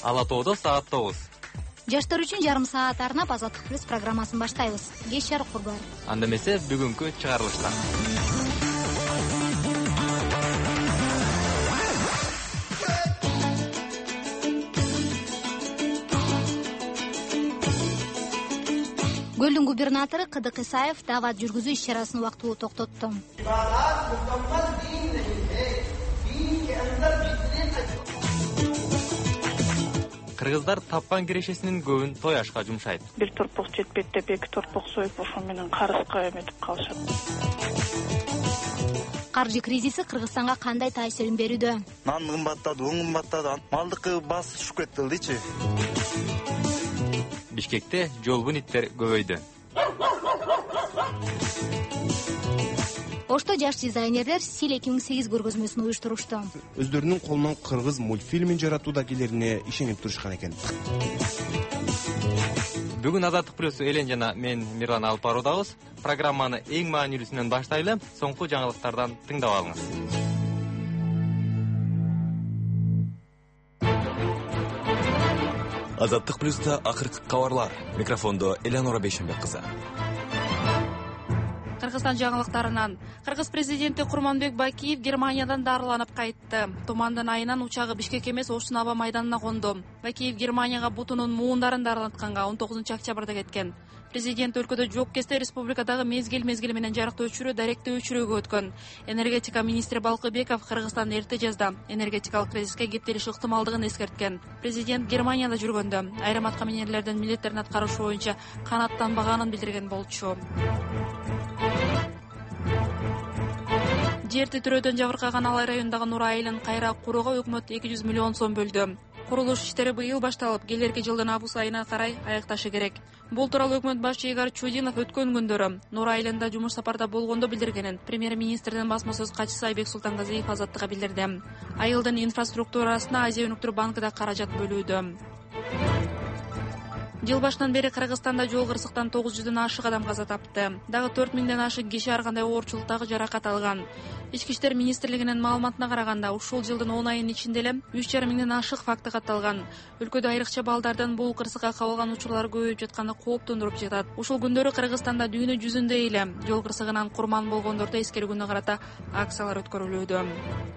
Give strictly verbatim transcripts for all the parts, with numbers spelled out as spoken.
Ала тоодо саат тогуз. Жаштар үчүн жарым саат арнап Азаттык плюс программасын баштайбыз. Кеш жарык курбар. Анда эмесе бүгүнкү чыгарылышта. Көлдүн губернатору Кыдык Исаев дават жүргүзүү иш-чарасын убактылуу токтотту. Кыргыздар тапкан кирешесинин көбүн той ашка жумшайт. Бир торпок жетпейт деп эки торпок союп ошо менен карызга эметип калышат. Каржы кризиси Кыргызстанга кандай таасирин берүүдө? Нан кымбаттады, un кымбаттады, малдыкы баасы түшүп кетти дейчи. Бишкекте жолбун иттер көбөйдү. Ошто жаш дизайнерлер Сил эки миң сегиз көргөзмөсүн уюштурушту. Өздөрүнүн колунан кыргыз мультфильмин жаратуудагилерине ишенип турушкан экен. Бүгүн Азаттык плюс Элен жана мен Мирлан алып баруудабыз. Программаны эң маанилүүсүнөн баштайлы, соңку жаңылыктардан тыңдап алыңыз. Азаттык плюста акыркы кабарлар. Микрофондо Элеонора Бейшенбек кызы. Кыргызстан жаңылыктарынан Кыргыз президенти Курманбек Бакиев Германиядан дарыланып кайтты. Тумандын айынан учагы Бишкек эмес Оштун аба майданына конду. Бакиев Германияга бутунун муундарын дарылатканга он тогузунчу октябрда кеткен. Президент өлкөдө жок кезде республикадагы мезгил-мезгили менен жарыктуу өчүрүү даректөө өчүрүүгө өткөн. Энергетика министри Балкыбеков Кыргызстан эрте жазда энергетикалык кризиске кептелиш ыктымалдыгын эскерткен. Президент Германияда жүргөндө айрым аткаминерлердин милдеттерин аткарушу боюнча канааттанбаганын билдирген болчу. Жер титирөөдөн жабыркаган Алай районундагы Нур айылын кайра курууга өкмөт эки жүз миллион сом бөлдү. Курулуш иштери быйыл башталып, келерки жылдын август айына карай аякташы керек. Бул тууралуу өкмөт башчы Игорь Чудинов өткөн күндөрү Нур айылында жумуш сапарда болгондо билдиргенин премьер-министрдин басма сөз катчысы Айбек Султангазиев Азаттыкка билдирди. Айылдын инфраструктурасына Азия өнүктүрүү банкы да каражат бөлүүдө. Жыл башынан бери Кыргызстанда жол кырсыктан тогуз жүздөн ашык адам каза тапты. Дагы төрт миңден ашык киши ар кандай оорчулуктагы жаракат алган. Ички иштер министрлигинин маалыматына караганда, ушул жылдын он айынын ичинде эле үч жарым миңден ашык факты катталган. Өлкөдө айрыкча балдардын бул кырсыкка кабылган учурлары көбөйүп жатканы кооптондуруп жатат. Ушул күндөрү Кыргызстанда дүйнө жүзүндө эле жол кырсыгынан курман болгондорду эскергүүнү карата акциялар өткөрүлүүдө.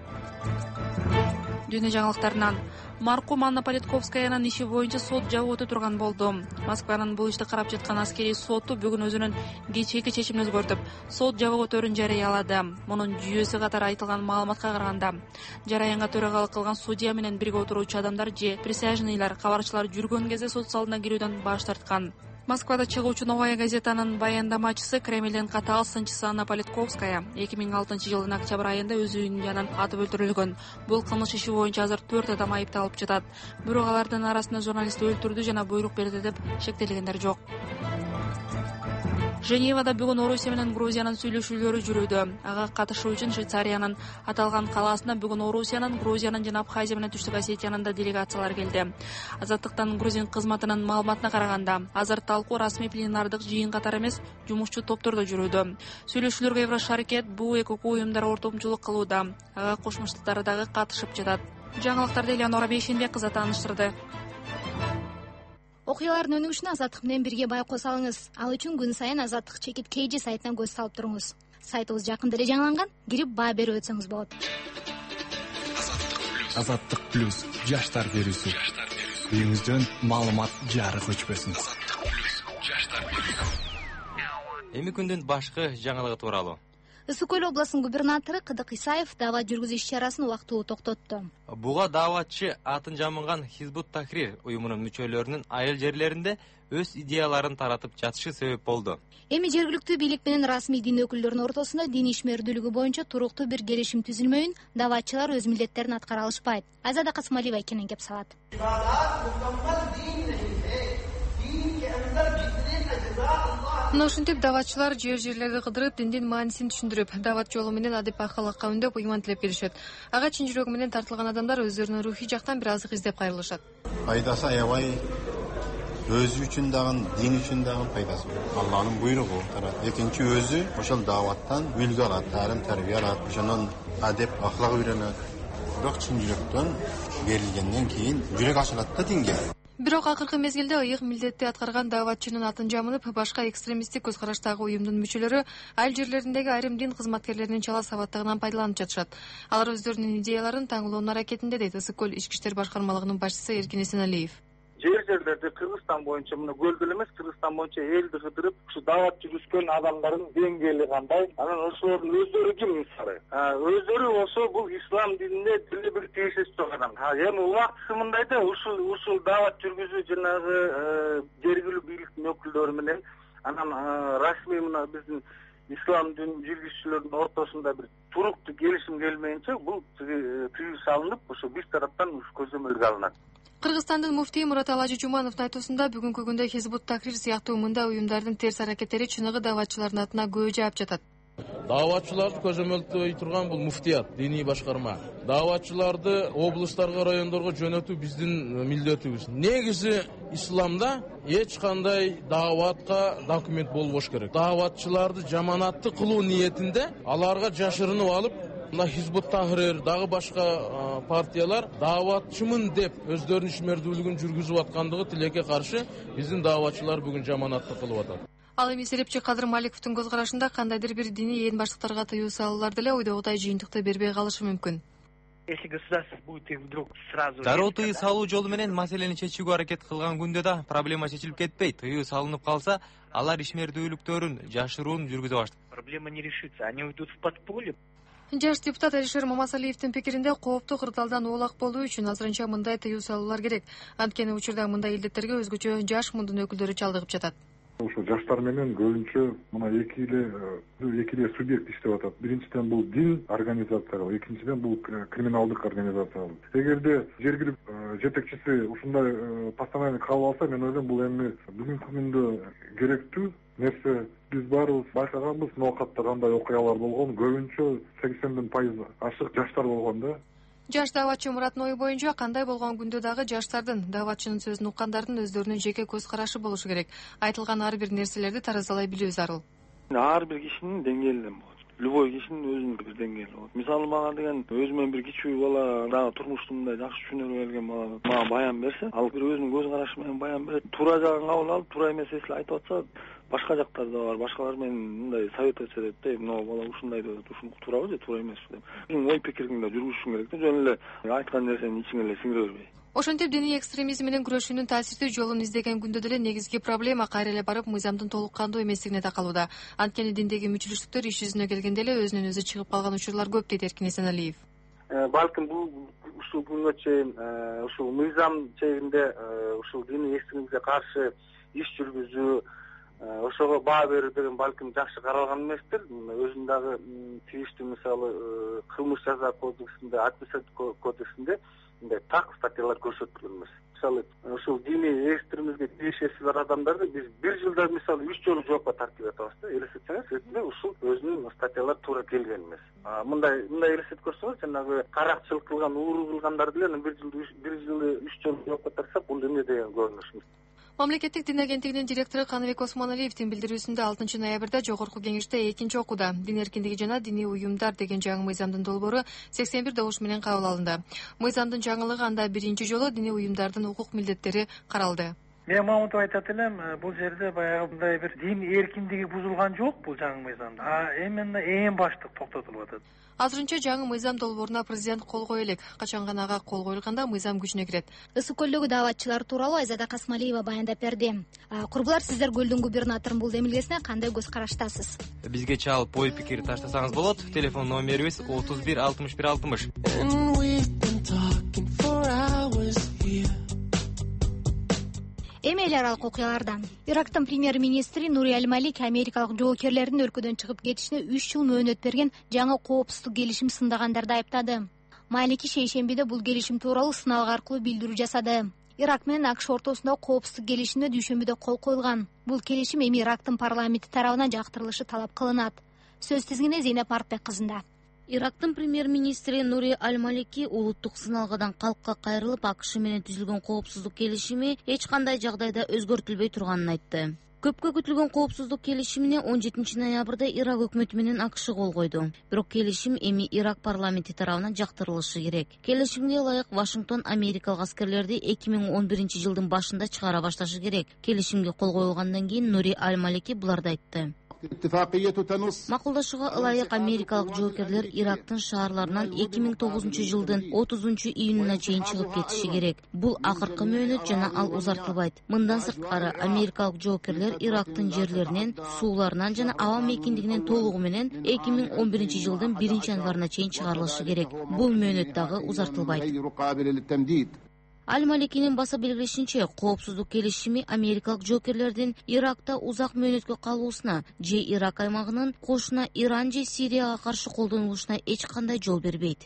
Дүйнө жаңылыктарынан маркум Анна Политковскаянын иши боюнча сот жабып өтө турган болду. Москванын бул ишти карап жаткан аскерий соту бүгүн өзүнүн кечээки чечимин өзгөртүп, сот жабып өтөөрүн жарыялады. Мунун жүйөсү катары айтылган маалыматка караганда, жараянга төрагалык кылган судья менен бирге отуруучу адамдар же присяжныйлар кабарчылар жүргөн кезде сот залына кирүүдөн баш тарткан. Москвада чыгуучу Новая газетанын баяндамачысы Кремлдин катаал сынчысы Анна Политковская эки миң алтынчы жылдын октябрь айында өз үйүнүн жанынан атып өлтүрүлгөн. Бул кылмыш иши боюнча азыр төрт адам айыпталып жатат. Бирок алардын арасында журналистти өлтүрдү жана буйрук берди деп шектелгендер жок. Женевада бүгүн Орусия менен Грузиянын сүйлөшүүлөрү жүрүүдө. Ага катышуу үчүн Швейцариянын аталган калаасына бүгүн Орусиянын, Грузиянын жана Абхазия менен Түштүк Осетиянын да делегациялары келди. Азаттыктан грузин кызматынын маалыматына караганда, азыр талкуу расмий пленардык жыйын катары эмес, жумушчу топтордо жүрүүдө. Сүйлөшүүлөргө Еврошаркет, бу эки уюмдар ортомчулук кылууда. Ага Кошмо Штаттары дагы катышып жатат. Жаңылыктарды Элеонора Бейшенбек кызы тааныштырды. Окуялардын өнүгүшүнө Азаттык менен бирге байкоо салыңыз. Ал үчүн күн сайын Азаттык чекит Кейжи сайтынан көз салып туруңуз. Сайтыбыз жакында эле жаңыланган, кирип баа берип өтсөңүз болот. Азаттык плюс жаштар берүүсү. Үйүңүздөн маалымат жарык өчпөсүн. Эми күндүн башкы жаңылыгы тууралуу. Ысык көл областынын губернатору Кыдык Исаев дават жүргүзүү иш-чарасын убактылуу токтотту. Буга даватчы атын жамынган Хизбут Тахрир уюмунун мүчөлөрүнүн айыл жерлеринде өз идеяларын таратып жатышы себеп болду. Эми жергиликтүү бийлик менен расмий дин өкүлдөрүнүн ортосунда дин ишмердүүлүгү боюнча туруктуу бир келишим түзүлмөйүн даватчылар өз милдеттерин аткара алышпайт. Азада Касымалиева экенин кеп салат. Мына ушинтип даватчылар жер-жерлерди кыдырып, диндин маанисин түшүндүрүп, дават жолу менен адип акылакка үндөп, ыйман тилеп келишет. Ага чын жүрөгү менен тартылган адамдар өздөрүнүн рухий жактан бир азык издеп кайрылышат. Пайдасы аябай өзү үчүн дагы, дин үчүн дагы пайдасы бар. Алланын буйругу. Экинчи өзү ошол даваттан үлгү алат, тарым тарбия алат, ошонун адеп акылак үйрөнөт. бирок чын жүрөктөн берилгенден кийин жүрөк ачылат да динге. Бирок акыркы мезгилде ыйык милдетти аткарган дааватчынын атын жамынып, башка экстремисттик көз караштагы уюмдун мүчөлөрү айыл жерлериндеги айрым дин кызматкерлеринин чала сабаттыгынан пайдаланып жатышат. Алар өздөрүнүн идеяларын таңылоонун аракетинде, дейт Ысык көл ички иштер башкармалыгынын башчысы Эркин Эсеналиев. Жер жерлерде Кыргызстан боюнча мына көлдөл эмес, Кыргызстан боюнча элди кыдырып, ушу даават жүргүзгөн адамдардын деңгээли кандай, анан ошолордун өздөрү ким мисалы? Өздөрү ошо бул ислам динине деле бир тиешеси жок адам. Эми убактысы мындай да, ушул ушул даават жүргүзүү жанагы жергиликтүү бийликтин өкүлдөрү менен анан расмий мына биздин ислам дин жүргүзүүчүлөрдүн ортосунда бир туруктуу келишим келмейинче бул тыюу салынып, ошо биз тараптан көзөмөлгө алынат. Кыргызстандын муфтии Мурат Аладжи Жумановдун айтуусунда бүгүнкү күндө Хизбут Тахрир сыяктуу мындай уюмдардын терс аракеттери чыныгы дааватчылардын атына көп жаап жатат. Дааватчыларды көзөмөлдөй турган бул муфтият, диний башкарма. Дааватчыларды облустарга, райондорго жөнөтүү биздин милдетибиз. Негизи исламда эч кандай дааватка документ болбош керек. Дааватчыларды жаманатты кылуу ниетинде аларга жашырынып алып, мына Хизбут Тахрир, дагы башка партиялар дааватчымын деп өздөрүнүн ишмердүүлүгүн жүргүзүп аткандыгы тилекке каршы биздин дааватчылар бүгүн жаманатты кылып атат. Ал эми серепчи Кадыр Маликовдун көз карашында кандайдыр бир диний ээн баштыктарга тыюу салуулар деле ойдогудай жыйынтыкты бербей калышы мүмкүн. Если государство будет их вдруг сразу... Дароо тыюу салуу жолу менен маселени чечүүгө аракет кылган күндө да проблема чечилип кетпейт. Тыюу салынып калса, алар ишмердүүлүктөрүн жашыруун жүргүзө баштайт. Проблема не решится, они уйдут в подполье. Жаш депутат Алишер Мамасалиевдин пикиринде кооптуу кырдаалдан оолак болуу үчүн азырынча мындай тыюу салуулар керек. Анткени учурда мындай илдеттерге өзгөчө жаш мундун өкүлдөрү чалдыгып жатат. Ошо жаштар менен көбүнчө мына эки эле эки эле субъект иштеп атат. Биринчиден бул дин организациялары, экинчиден бул криминалдык организациялар. Эгерде жергиликтүү жетекчиси ушундай постановление кабыл алса, мен ойлойм бул эми бүгүнкү күндө керектүү нерсе. Биз баарыбыз байкаганбыз, ноокатта кандай окуялар болгон, көбүнчө сексенден пайыз ашык жаштар болгон да. Жаш дааватчы Мураттын ою боюнча кандай болгон күндө дагы жаштардын, дааватчынын сөзүн уккандардын өздөрүнүн жеке көз карашы болушу керек. Айтылган ар бир нерселерди таразалай билүү зарыл. Ар бир кишинин деңгээлинен болот. Любой кишинин өзүнүн бир деңгээли болот. Мисалы мага деген өзүмөн бир кичүү бала дагы турмушту мындай жакшы түшүнө келген бала мага баян берсе, ал бир өзүнүн көз карашы менен баян берет. Туура жагын кабыл алып, туура эмес эсил айтып атса, башка жактарда бар, башкалар менен мындай совет этсе деп, мына бала ушундай деп, ушул туурабы же туура эмеспи деп. Өзүң ой пикириңди жүргүзүшүң керек да, жөн эле айткан нерсени ичиңе эле сиңире бербей. Ошентип диний экстремизм менен күрөшүүнүн таасирдүү жолун издеген күндө деле негизги проблема кайра эле барып мыйзамдын толук кандуу эместигине такалууда. Анткени диндеги мүчүлүштүктөр иш жүзүнө келгенде эле өзүнөн өзү чыгып калган учурлар көп, дейт Эркин Эсеналиев. Балким бул ушул күнгө чейин ушул мыйзам чегинде ушул диний экстремизмге каршы иш жүргүзүү, ошого баа берүү деген балким жакшы каралган эместир. Өзүн дагы тийиштүү мисалы кылмыш жаза кодексинде, административдик кодексинде мындай так статьялар көрсөтүлгөн эмес. Мисалы ушул диний экстремизмге тиешеси бар адамдарды биз бир жылда мисалы үч жолу жоопко тартып атабыз да. Элестетсеңиз, ретинде ушул өзүнүн статьялар туура келген эмес. Мындай мындай элестетип көрсөңүз, жанагы каракчылык кылган, ууруу кылгандарды деле бир жылда бир жылы үч жолу жоопко тартсак, бул эмне деген көрүнүш. Мамлекеттик дин агенттигинин директору Каныбек Осмоналиевдин билдирүүсүндө алтынчы ноябрда жогорку кеңеште экинчи окууда дин эркиндиги жана диний уюмдар деген жаңы мыйзамдын долбоору сексен бир добуш менен кабыл алынды. Мыйзамдын жаңылыгы анда биринчи жолу диний уюмдардын укук милдеттери каралды. Мен Мамутов айтат элем, бул жерде баягы мындай бир дин эркиндиги бузулган жок бул жаңы мыйзамда. А именно эң баштык токтотулуп атат. Азырынча жаңы мыйзам долбооруна президент кол кое элек. Качан гана ага кол коюлганда мыйзам күчүнө кирет. Ысык көлдөгү дааватчылар тууралуу Айзада Касмалиева баяндап берди. Курбулар, сиздер көлдүн губернаторунун бул демилгесине кандай көз караштасыз? Бизге чалып ой пикир таштасаңыз болот. Телефон номерибиз отуз бир алтымыш бир алтымыш. Эми эл аралык окуялардан. Ирактын премьер-министри Нури Аль-Малики америкалык жоокерлердин өлкөдөн чыгып кетишине үч жыл мөөнөт берген жаңы коопсуздук келишим сындагандарды айыптады. Малики шейшембиде бул келишим тууралуу сыналгы аркылуу билдирүү жасады. Ирак менен АКШ ортосунда коопсуздук келишимине дүйшөмбүдө кол коюлган. Бул келишим эми Ирактын парламенти тарабынан жактырылышы талап кылынат. Сөз тизгине Зейнеп Мартбек кызында. Ирактын премьер-министри Нури Аль-Малики улуттук сыналгадан калкка кайрылып, АКШ менен түзүлгөн коопсуздук келишими эч кандай жагдайда өзгөртүлбөй турганын айтты. Көпкө күтүлгөн коопсуздук келишимине он жетинчи ноябрда Ирак өкмөтү менен АКШ кол койду. Бирок келишим эми Ирак парламенти тарабынан жактырылышы керек. Келишимге ылайык Вашингтон америкалык аскерлерди эки миң он биринчи жылдын башында чыгара башташы керек. Келишимге кол коюлгандан кийин Нури Аль-Малики буларды айтты. Макулдашууга ылайык америкалык жоокерлер Ирактын шаарларынан эки миң тогузунчу жылдын отузунчу июнуна чейин чыгып кетиши керек. Бул акыркы мөөнөт жана ал узартылбайт. Мындан сырткары америкалык жоокерлер Ирактын жерлеринен, сууларынан жана аба мейкиндигинен толугу менен эки миң он биринчи жылдын биринчи январына чейин чыгарылышы керек. Бул мөөнөт дагы узартылбайт. Аль-Маликинин баса белгилешинче, коопсуздук келишими америкалык жоокерлердин Иракта узак мөөнөткө калуусуна же Ирак аймагынын кошуна Иран же Сирияга каршы колдонулушуна эч кандай жол бербейт.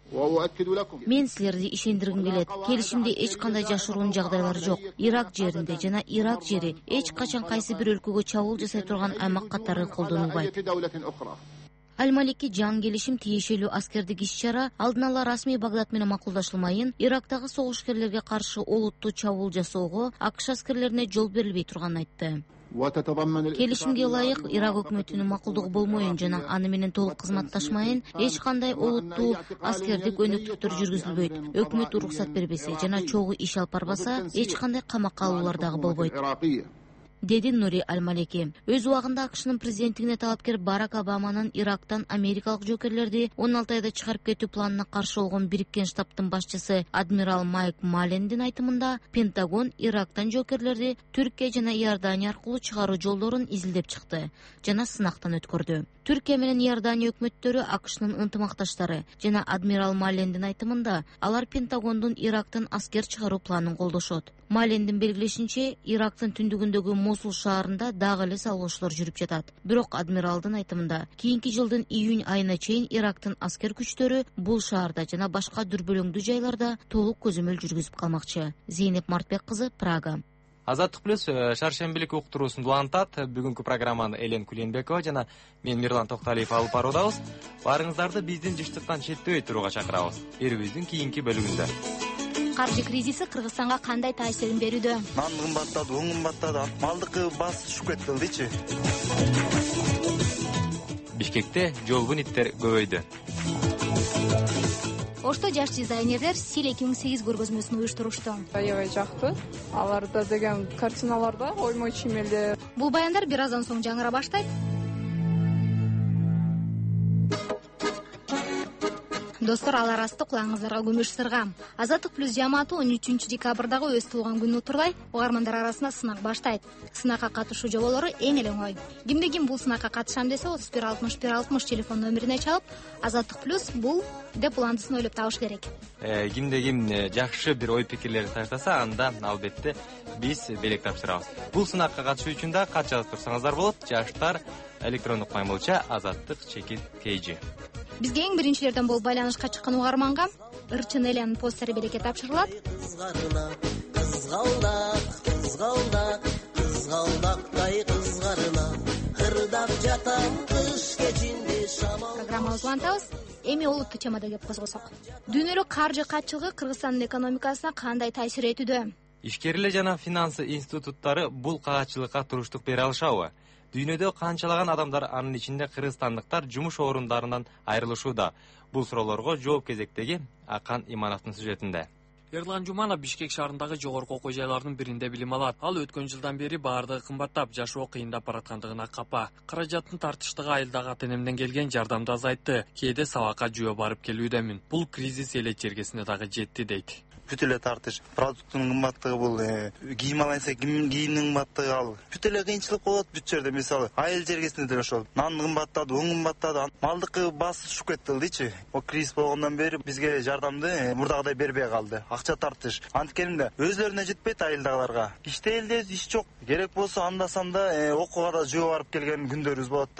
Мен силерди ишендиргим келет. Келишимде эч кандай жашыруун жагдайлар жок. Ирак жеринде жана Ирак жери эч качан кайсы бир өлкөгө чабуул жасай турган аймак катары колдонулбайт. Аль-Малики жаңы келишим тиешелүү аскердик иш-чара алдын ала расмий Багдад менен макулдашылмайын Ирактагы согушкерлерге каршы олуттуу чабуул жасоого АКШ аскерлерине жол берилбей турганын айтты. Келишимге ылайык Ирак өкмөтүнүн макулдугу болмоюн жана аны менен толук кызматташмайын эч кандай олуттуу аскердик өнөктүктөр жүргүзүлбөйт. Өкмөт уруксат бербесе жана чогуу иш алып барбаса эч кандай камакка алуулар дагы болбойт, деди Нури Аль-Малики. Өз убагында АКШнын президенттигине талапкер Барак Обаманын Ирактан америкалык жоокерлерди он алты айда чыгарып кетүү планына каршы болгон Бириккен Штабтын башчысы адмирал Майк Малендин айтымында, Пентагон Ирактан жоокерлерди Түркия жана Иордания аркылуу чыгаруу жолдорун изилдеп чыкты жана сынактан өткөрдү. Түркия менен Иордания өкмөттөрү АКШнын ынтымакташтары жана адмирал Малендин айтымында, алар Пентагондун Ирактан аскер чыгаруу планын колдошот. Малендин белгилешинче, Ирактын түндүгүндөгү Мосул шаарында дагы эле салгылашуулар жүрүп жатат. Бирок адмиралдын айтымында, кийинки жылдын июнь айына чейин Ирактын аскер күчтөрү бул шаарда жана башка дүрбөлөңдүү жайларда толук көзөмөл жүргүзүп калмакчы. Зейнеп Мартбек кызы, Прага. Азаттык плюс шаршембилик уктуруусун улантат. Бүгүнкү программаны Элен Куленбекова жана мен Мирлан Токталиев алып баруудабыз. Барыңыздарды биздин жыштыктан четтебей турууга чакырабыз. Берүүбүздүн кийинки бөлүгүндө. Каржы кризиси Кыргызстанга кандай таасирин берүүдө? Нан кымбаттады, un кымбаттады, малдыкы баасы түшүп кетти дейчи. Бишкекте жолбун иттер көбөйдү. Ошто жаш дизайнерлер Стиль эки миң сегиз көргөзмөсүн уюштурушту. Аябай жакты. Аларда деген картиналарда оймой чимелер. Бул баяндар бир аздан соң жаңыра баштайт. Достор, ал арасында кулаңыздарга күмүш сырга. Азаттык плюс жамааты он үчүнчү декабрдагы өз туулган күнүн утурлай угармандар арасында сынак баштайт. Сынакка катышуу жоболору эң эле оңой. Кимде ким бул сынакка катышам десе отуз бир алтымыш бир алтымыш телефон номерине чалып, Азаттык плюс бул деп уландысын ойлоп табыш керек. Э, кимде ким жакшы бир ой пикирлерди таштаса, анда албетте биз белек тапшырабыз. Бул сынакка катышуу үчүн да кат жазып турсаңыздар болот. Жаштар электрондук маймылча азаттык чекит kg. Бизге эң биринчилерден болуп байланышка чыккан угарманга ырчын Элянын постери белекке тапшырылат. Кызгалдак, кызгалдак, кызгалдактай кызгарына кырдап жатам кыш кечинде шамал. Программабызды улантабыз. Эми олуттуу темада кеп козгосок. Дүйнөлүк каржы катчылыгы Кыргызстандын экономикасына кандай таасир этүүдө? Ишкерлер жана финансы институттары бул каатчылыкка туруштук бере алышабы? Дүйнөдө канчалаган адамдар, анын ичинде кыргызстандыктар, жумуш орундарынан айрылышууда? Бул суроолорго жооп кезектеги Акан Имановдун сюжетинде. Эрлан Жуманов Бишкек шаарындагы жогорку окуу жайларынын биринде билим алат. Ал өткөн жылдан бери баардыгы кымбаттап, жашоо кыйындап бараткандыгына капа. Каражаттын тартыштыгы айылдагы ата-энемден келген жардамды азайтты. Кээде сабакка жөө барып келүүдөмүн. Бул кризис эле чергесине дагы жетти дейт. Бүт эле тартыш. Продукттун кымбаттыгы бул, кийим алайынса кийимдин кымбаттыгы ал. Бүт эле кыйынчылык болот бүт жерде, мисалы, айыл жергесинде деле ошол. Нан кымбаттады, un кымбаттады, малдыкы баасы түшүп кетти дейчи. О кризис болгондон бери бизге жардамды мурдагыдай бербей калды. Акча тартыш. Анткенде өзлөрүнө жетпейт айылдагыларга. Иште элде иш жок. Керек болсо анда санда окууга да жөө барып келген күндөрүбүз болот да.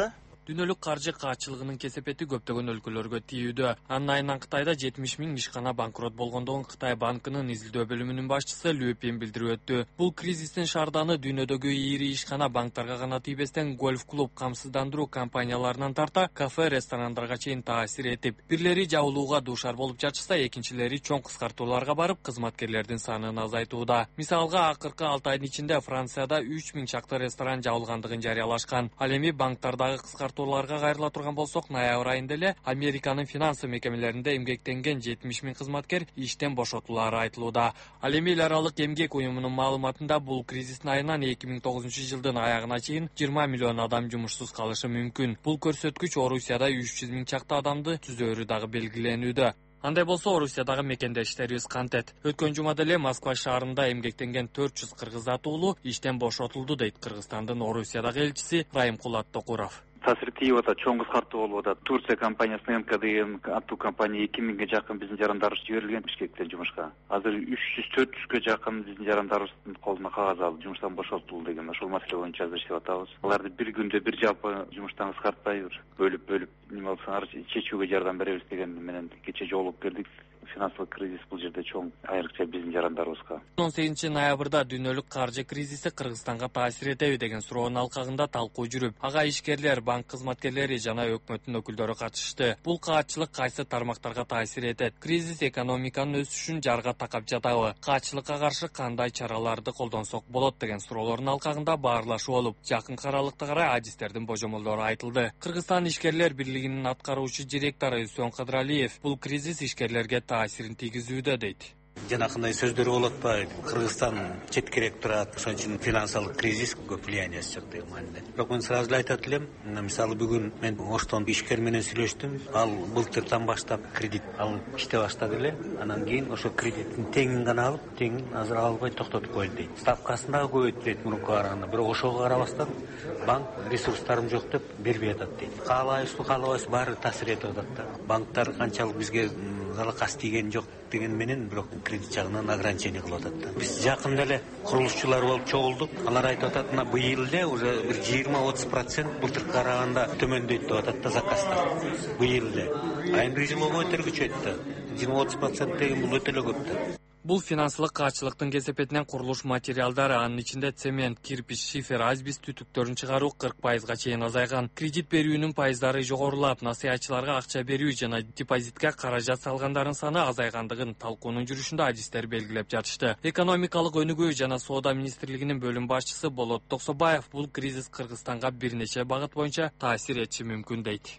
Дүйнөлүк каржы каачылыгынын кесепети көптөгөн өлкөлөргө тийүүдө. Анын айынан Кытайда жетимиш миң ишкана банкрот болгондугун Кытай банкынын изилдөө бөлүмүнүн башчысы Лю Пин билдирип өттү. Бул кризистин шаарданы дүйнөдөгү ири ишкана банктарга гана тийбестен гольф-клуб, камсыздандыруу компанияларынан тарта кафе, ресторандарга чейин таасир этип, бирлери жабылууга дуушар болуп жатышса, экинчилери чоң кыскартууларга барып, кызматкерлердин санын азайтууда. Мисалга, акыркы алты айдын ичинде Францияда үч миң чакты ресторан жабылгандыгын жарыялашкан. Ал эми банктардагы кыскартууларга кайрыла турган болсок, ноябрь айында эле Американын финансы мекемелеринде эмгектенген жетимиш миң кызматкер иштен бошотулары айтылууда. Ал эми эл аралык эмгек уюмунун маалыматында бул кризистин айынан эки миң тогузунчу жылдын аягына чейин жыйырма миллион адам жумушсуз калышы мүмкүн. Бул көрсөткүч Орусияда үч жүз миң чакты адамды түзөөрү дагы белгиленүүдө. Андай болсо, Орусиядагы мекендештерибиз кантет? Өткөн жумада эле Москва шаарында эмгектенген төрт жүз кыргыз атуулуу иштен бошотулду, дейт Кыргызстандын Орусиядагы элчиси Райымкулат Токуров. Таасир тийип атат, чоң кыскартуу болуп атат. Турция компаниясынын МКДМ аттуу компания эки миңге жакын биздин жарандарыбыз жиберилген Бишкектен жумушка. Азыр үч жүз төрт жүзгө жакын биздин жарандарыбыздын колуна кагаз алып жумуштан бошотулду деген ошол маселе боюнча азыр иштеп атабыз. Аларды бир күндө бир жалпы жумуштан кыскартпай бөлүп-бөлүп неме алсаңар чечүүгө жардам беребиз деген менен кече жолугуп келдик. Финансылык кризис бул жерде чоң, айрыкча биздин жарандарыбызга. он сегизинчи ноябрда дүйнөлүк каржы кризиси Кыргызстанга таасир этеби деген суроонун алкагында талкуу жүрүп, ага ишкерлер, банк кызматкерлери жана өкмөттүн өкүлдөрү катышты. Бул каачылык кайсы тармактарга таасир этет? Кризис экономиканын өсүшүн жарга такап жатабы? Каачылыкка каршы кандай чараларды колдонсок болот деген суроолордун алкагында баарлашуу болуп, жакынкы аралыкта карай адистердин божомолдору айтылды. Кыргызстан ишкерлер бирлигинин аткаруучу директору Үсөн Кыдыралиев бул кризис ишкерлерге таасирин тийгизүүдө, дейт. Жанакындай сөздөр болуп атпайбы? Кыргызстан четкерээк турат, ошон үчүн финансылык кризис көп влияниеси жок деген маанилде. Бирок мен сразу эле айтат элем, мисалы бүгүн мен Оштон ишкер менен сүйлөштүм. Ал былтыртан баштап кредит алып иштей баштады эле. Анан кийин ошо кредиттин теңин гана алып, теңин азыр албай токтотуп койду дейт. Ставкасын дагы көбөйттү дейт мурункуга караганда. Бирок ошого карабастан банк ресурстарым жок деп бербей атат дейт. Каалайбызбы, каалабайбызбы, баары таасир этип атат да. Банктар канчалык бизге залакас тийген жок деген менен, бирок кредит жагынан ограничение кылып атат да. Биз жакында эле курулушчулар болуп чогулдук. Алар айтып атат, мына быйыл эле уже бир жыйырма отуз процент былтыркыга караганда төмөндөйт деп атат да заказдар. Быйыл эле. Айын бир жылга көтөргүчөйт да. жыйырма отуз процент деген бул өтө эле көп да. Бул финансылык каачылыктын кесепетинен курулуш материалдары, анын ичинде цемент, кирпич, шифер, асбест түтүктөрүн чыгаруу кырк пайызга чейин азайган. Кредит берүүнүн пайыздары жогорулап, насыятчыларга акча берүү жана депозитке каражат салгандардын саны азайгандыгын талкуунун жүрүшүндө адистер белгилеп жатышты. Экономикалык өнүгүү жана соода министрлигинин бөлүм башчысы Болот Токсобаев бул кризис Кыргызстанга бир нече багыт боюнча таасир этиши мүмкүн, дейт.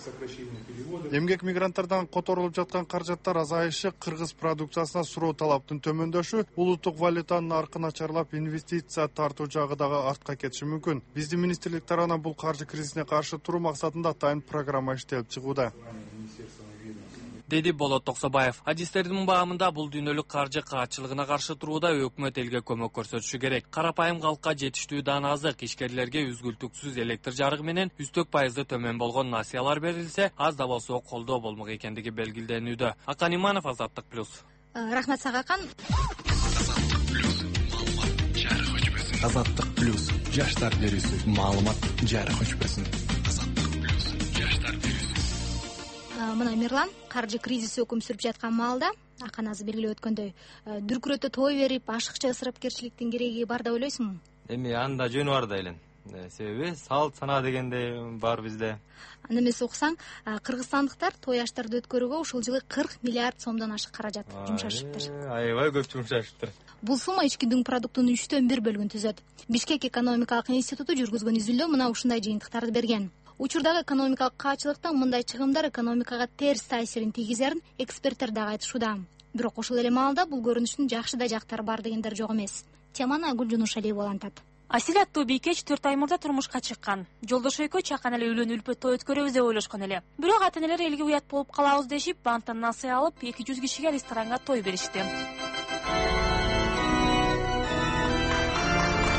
Эмгек мигранттардан которулуп жаткан каражаттар азайышы, кыргыз продукциясына суроо талаптын төмөндөшү, улуттук валютанын аркын ачарлап инвестиция тартуу жагы дагы артка кетиши мүмкүн. Биздин министрлик тарабынан бул каржы кризисине каршы туруу максатында атайын программа иштелип чыгууда, деди Болот Токсобаев. Адистердин баамында бул дүйнөлүк каржы каачылыгына каршы турууда өкмөт элге көмөк көрсөтүшү керек. Карапайым калкка жетиштүү дан азык, ишкерлерге үзгүлтүксүз электр жарыгы менен үстөк пайызды төмөн болгон насыялар берилсе, аз да болсо колдоо болмок экендиги белгиленүүдө. Акан Иманов, Азаттык плюс. Рахмат сага, Акан. Азаттык плюс жаштар берүүсү, маалымат жарык өчпөсүн. Мына Мирлан, каржы кризиси өкүм сүрүп жаткан маалда, Акан азыр белгилеп өткөндөй, дүркүрөтө той берип, ашыкча ысырапкерчиликтин кереги бар деп ойлойсуңбу? Эми анда жөнү бар да элем. Себеби салт сана дегенде бар бизде. Аны эмес уксаң, кыргызстандыктар той аштарды өткөрүүгө ушул жылы кырк миллиард сомдон ашык каражат жумшашыптыр. Аябай көп жумшашыптыр. Бул сумма ички дүң продуктунун үчтөн бир бөлүгүн түзөт. Бишкек экономикалык институту жүргүзгөн изилдөө мына ушундай жыйынтыктарды берген. Учурдагы экономикалык каачылыктын мындай чыгымдар экономикага терс таасирин тийгизерин эксперттер дагы айтышууда. Бирок ошол эле маалда бул көрүнүштүн жакшы да жактары бар дегендер жок эмес. Теманы Айгүл Жунушалиева улантат. Асил аттуу бийкеч төрт ай мурда турмушка чыккан. Жолдош экөө чакан эле үйлөнүп үлпөт той өткөрөбүз деп ойлошкон эле. Бирок ата-энелер элге уят болуп калабыз дешип, банктан насыя алып, эки жүз кишиге ресторанга той беришти.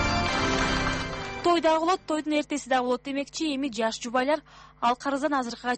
Той дагы болот, тойдун эртеси дагы болот демекчи, эми жаш жубайлар ал карыздан азыркыга чейин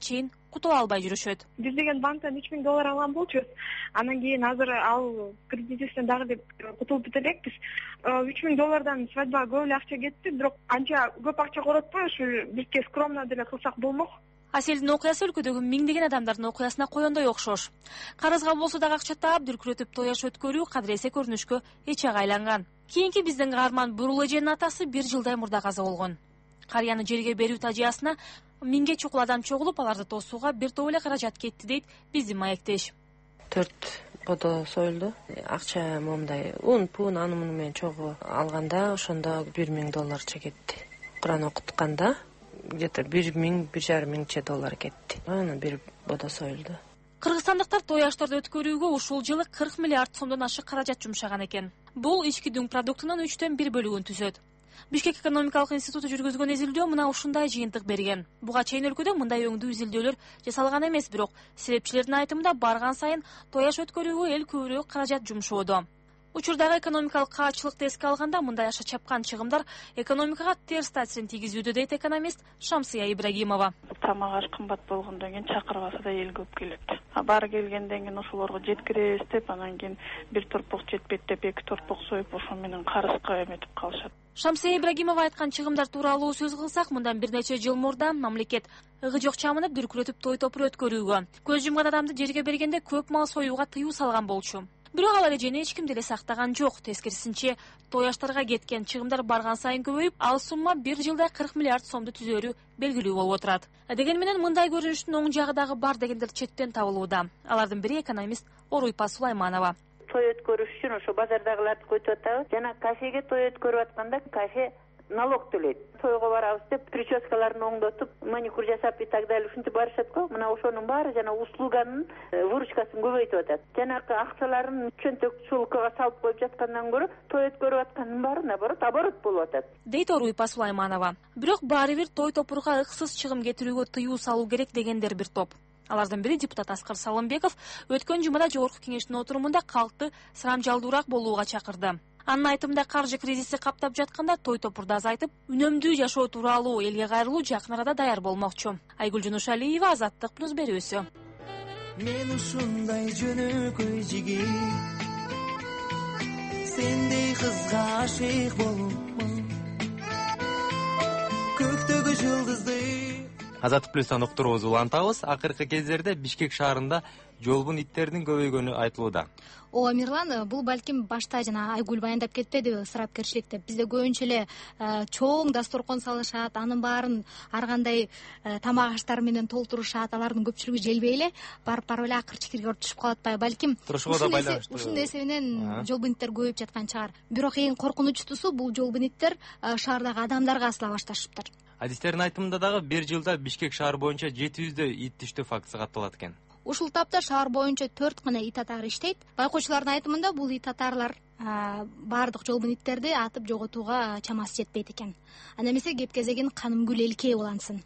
кутула албай жүрүшөт. Биз деген банктан үч миң доллар алган болчубуз. Анан кийин азыр ал кредитибизден дагы деп кутулуп бите элекпиз. үч миң доллардан свадьбага көп эле акча кетти, бирок анча көп акча коротпой ушу бизге скромно деле кылсак болмок. Аселдин окуясы өлкөдөгү миңдеген адамдардын окуясына коёндой окшош. Карызга болсо дагы акча таап, дүркүрөтүп той аш өткөрүү кадыресе көрүнүшкө эч ага айланган. Кийинки биздин каарман Бурул эженин атасы бир жылдай мурда каза болгон. Карыяны жерге берүү тажыясына миңге чукул адам чогулуп, аларды тосууга бир топ эле каражат кетти дейт биздин маектеш. Төрт бодо союлду. Акча момундай ун, пун, аны муну менен чогуу алганда ошондо бир миң долларча кетти. Куран окутканда где-то бир миң, бир жарым миңче доллар кетти. Аны бир бодо союлду. Кыргызстандыктар той аштарды өткөрүүгө ушул жылы кырк миллиард сомдон ашык каражат жумшаган экен. Бул ички дүң продуктунун үчтөн бир бөлүгүн түзөт. Бишкек экономикалык институту жүргүзгөн изилдөө мына ушундай жыйынтык берген. Буга чейин өлкөдө мындай өңдүү изилдөөлөр жасалган эмес, бирок себепчилердин айтымында барган сайын той аш өткөрүүгө эл көбүрөөк каражат жумшоодо. Учурдагы экономикалык каачылыкты эске алганда мындай аша чапкан чыгымдар экономикага терс таасирин тийгизүүдө дейт экономист Шамсыя Ибрагимова. Тамак аш кымбат болгондон кийин чакырбаса да эл көп келет. А баары келгенден кийин ошолорго жеткиребиз деп, анан кийин бир торпок жетпейт деп эки торпок союп ошо менен карызга эметип калышат. Шамсыя Ибрагимова айткан чыгымдар тууралуу сөз кылсак, мындан бир нече жыл мурда мамлекет ыгы жок чамынып дүркүрөтүп той топур өткөрүүгө, көз жумган адамды жерге бергенде көп мал союуга тыюу салган болчу. Бирок ал эрежени эч ким деле сактаган жок. Тескерисинче, той аштарга кеткен чыгымдар барган сайын көбөйүп, ал сумма бир жылда кырк миллиард сомду түзөрү белгилүү болуп отурат. Дегени менен мындай көрүнүштүн оң жагы дагы бар дегендер четтен табылууда. Алардын бири экономист Оруйпа Сулайманова. Той өткөрүш үчүн ошо базардагыларды көтүп атабыз. Жана кафеге той өткөрүп атканда кафе налог төлөйт. Тойго барабыз деп прическаларын оңдотуп, маникюр жасап и так далее ушинтип барышат го. Мына ошонун баары жана услуганын выручкасын көбөйтүп атат. Жанагы акчаларын чөнтөк чулкага салып коюп жаткандан көрө той өткөрүп аткандын баары наоборот оборот болуп атат. Дейт Оруйпа Сулайманова. Бирок баары бир той топурга ыксыз чыгым кетирүүгө тыюу салуу керек дегендер бир топ. Алардын бири депутат Аскар Салымбеков өткөн жумада жогорку кеңештин отурумунда калкты сырамжалдуураак болууга чакырды. Анын айтымында каржы кризиси каптап жатканда той топурду азайтып, үнөмдүү жашоо тууралуу элге кайрылуу жакын арада даяр болмокчу. Айгүл Жунушалиева, Азаттык плюс берүүсү. Мен ушундай жөнөкөй жигит, сендей кызга ашык болупмун. Көктөгү жылдызды. Азаттык плюстан уктуруубузду улантабыз. Акыркы кездерде Бишкек шаарында жолбун иттердин көбөйгөнү айтылууда. Ооба Мирлан, бул балким башта жана Айгүл баяндап кетпедиби, ысырапкерчилик деп. Бизде көбүнчө эле чоң дасторкон салышат, анын баарын ар кандай тамак аштар менен толтурушат, алардын көпчүлүгү желбей эле барып барып эле акыр чикирге түшүп калып атпайбы, балким. Ушунун эсебинен жолбун иттер көбөйүп жаткан чыгар. Бирок эң коркунучтуусу бул жолбун иттер шаардагы адамдарга асыла башташыптыр. Адистердин айтымында дагы бир жылда Бишкек шаар боюнча жети жүздөй ит түштүү фактысы катталат экен. Ушул тапта шаар боюнча төрт гана ит атары иштейт. Байкоочулардын айтымында бул ит атарлар баардык жолбун иттерди атып жоготууга чамасы жетпейт экен. Анда эмесе кеп кезегин Канымгүл Элкей улансын.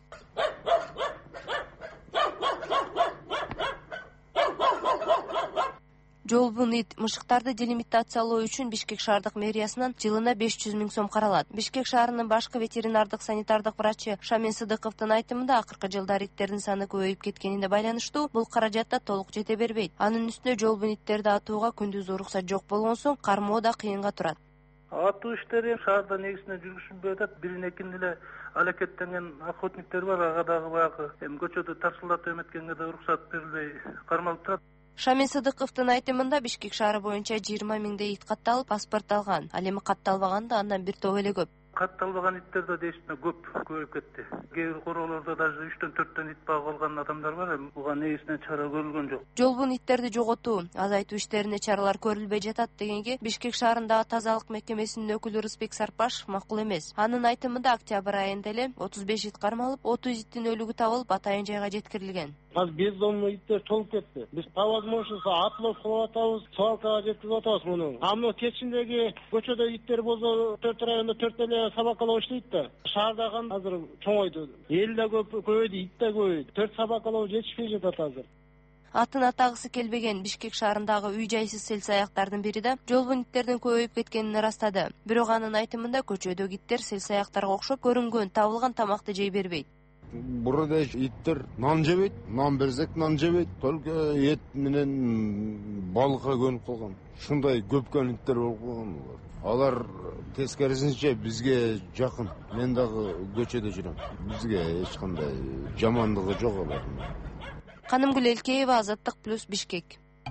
Жолбун ит мышыктарды делимитациялоо үчүн Бишкек шаардык мэриясынан жылына беш жүз миң сом каралат. Бишкек шаарынын башкы ветеринардык санитардык врачы Шамен Сыдыковдун айтымында акыркы жылдары иттердин саны көбөйүп кеткенине байланыштуу бул каражат да толук жете бербейт. Анын үстүнө жолбун иттерди атууга күндүз уруксат жок болгон соң кармоо да кыйынга турат. Атуу иштери шаарда негизинен жүргүзүлбөй атат. Бирин экин эле алакеттенген охотниктер бар, ага дагы баягы эми көчөдө тарсылдатып эметкенге да уруксат берилбей кармалып турат. Шамен Сыдыковдун айтымында Бишкек шаары боюнча жыйырма миңдей ит катталып, паспорт алган. Ал эми катталбаган да андан бир топ эле көп. Катталбаган иттер да действительно көп көбөйүп кетти. Кээ бир короолордо даже үчтөн төрттөн ит багып алган адамдар бар, эми буга негизинен чара көрүлгөн жок. Жолбун иттерди жоготуу, азайтуу иштерине чаралар көрүлбөй жатат дегенге Бишкек шаарындагы тазалык мекемесинин өкүлү Рыспек Сарпаш макул эмес. Анын айтымында октябрь айында эле отуз беш ит кармалып, отуз иттин өлүгү табылып, атайын жайга жеткирилген. Азыр бездомный иттер толуп кетти. Биз по возможности отлов кылып атабыз, свалкага жеткизип атабыз муну. А мына кечиндеги көчөдө иттер болсо төрт райондо төрт эле собакалоо иштейт да. Шаардагы азыр чоңойду. Эл да көп көбөйдү, ит да көбөйдү. төрт собакалоо жетишпей жатат азыр. Атын атагысы келбеген Бишкек шаарындагы үй жайсыз сел-саяктардын бири да жолбун иттердин көбөйүп кеткенин ырастады. Бирок анын айтымында көчөдөгү иттер сел-саяктарга окшоп көрүнгөн, табылган тамакты жей бербейт. Burada иттер нан жебейт, нан берсек нан жебейт, только эт менен балыкка көнүп калган. Шундай көпкөн иттер болуп калган булар. Алар тескерисинче бизге жакын. Мен дагы көчөдө жүрөм. Бизге эч кандай жамандыгы жок алардын. Канымгүл Элкеева, Азаттык плюс Бишкек.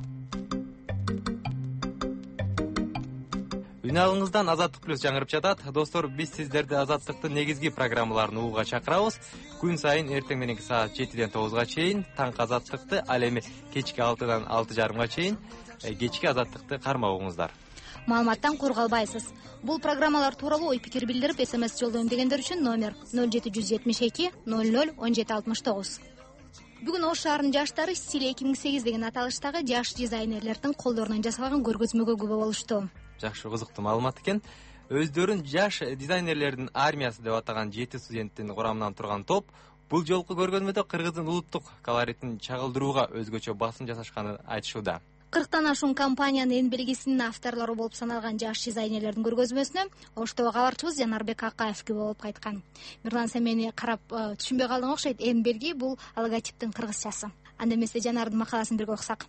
Үн алыңыздан Азаттык плюс жаңырып жатат. Достор, биз сиздерди Азаттыктын негизги программаларын угууга чакырабыз. Күн сайын эртең мененки саат жетиден тогузга чейин таңкы Азаттыкты, ал эми кечки алтыдан алты жарымга чейин кечки Азаттыкты кармагыңыздар. Маалыматтан коргалбайсыз. Бул программалар тууралуу ой пикир билдирип, смс жолдойм дегендер үчүн номер ноль жети жүз жетимиш эки ноль ноль он жети алтымыш тогуз. Бүгүн Ош шаарынын жаштары Стиль эки миң сегиз деген аталыштагы жаш дизайнерлердин колдорунан жасалган көргөзмөгө күбө болушту. Жакшы, кызыктуу маалымат экен. Өздөрүн жаш дизайнерлердин армиясы деп атаган жети студенттин курамынан турган топ бул жолку көргөзмөдө кыргыздын улуттук колоритин чагылдырууга өзгөчө басым жасашканын айтышууда. кырктан ашуун компаниянын эн белгисинин авторлору болуп саналган жаш дизайнерлердин көргөзмөсүнө Оштогу кабарчыбыз Жанарбек Акаев күбө болуп кайткан. Мирлан, сен мени карап түшүнбөй калдың окшойт. Эн белги бул логотиптин кыргызчасы. Анда эмесе Жанардын макаласын бирге окусак.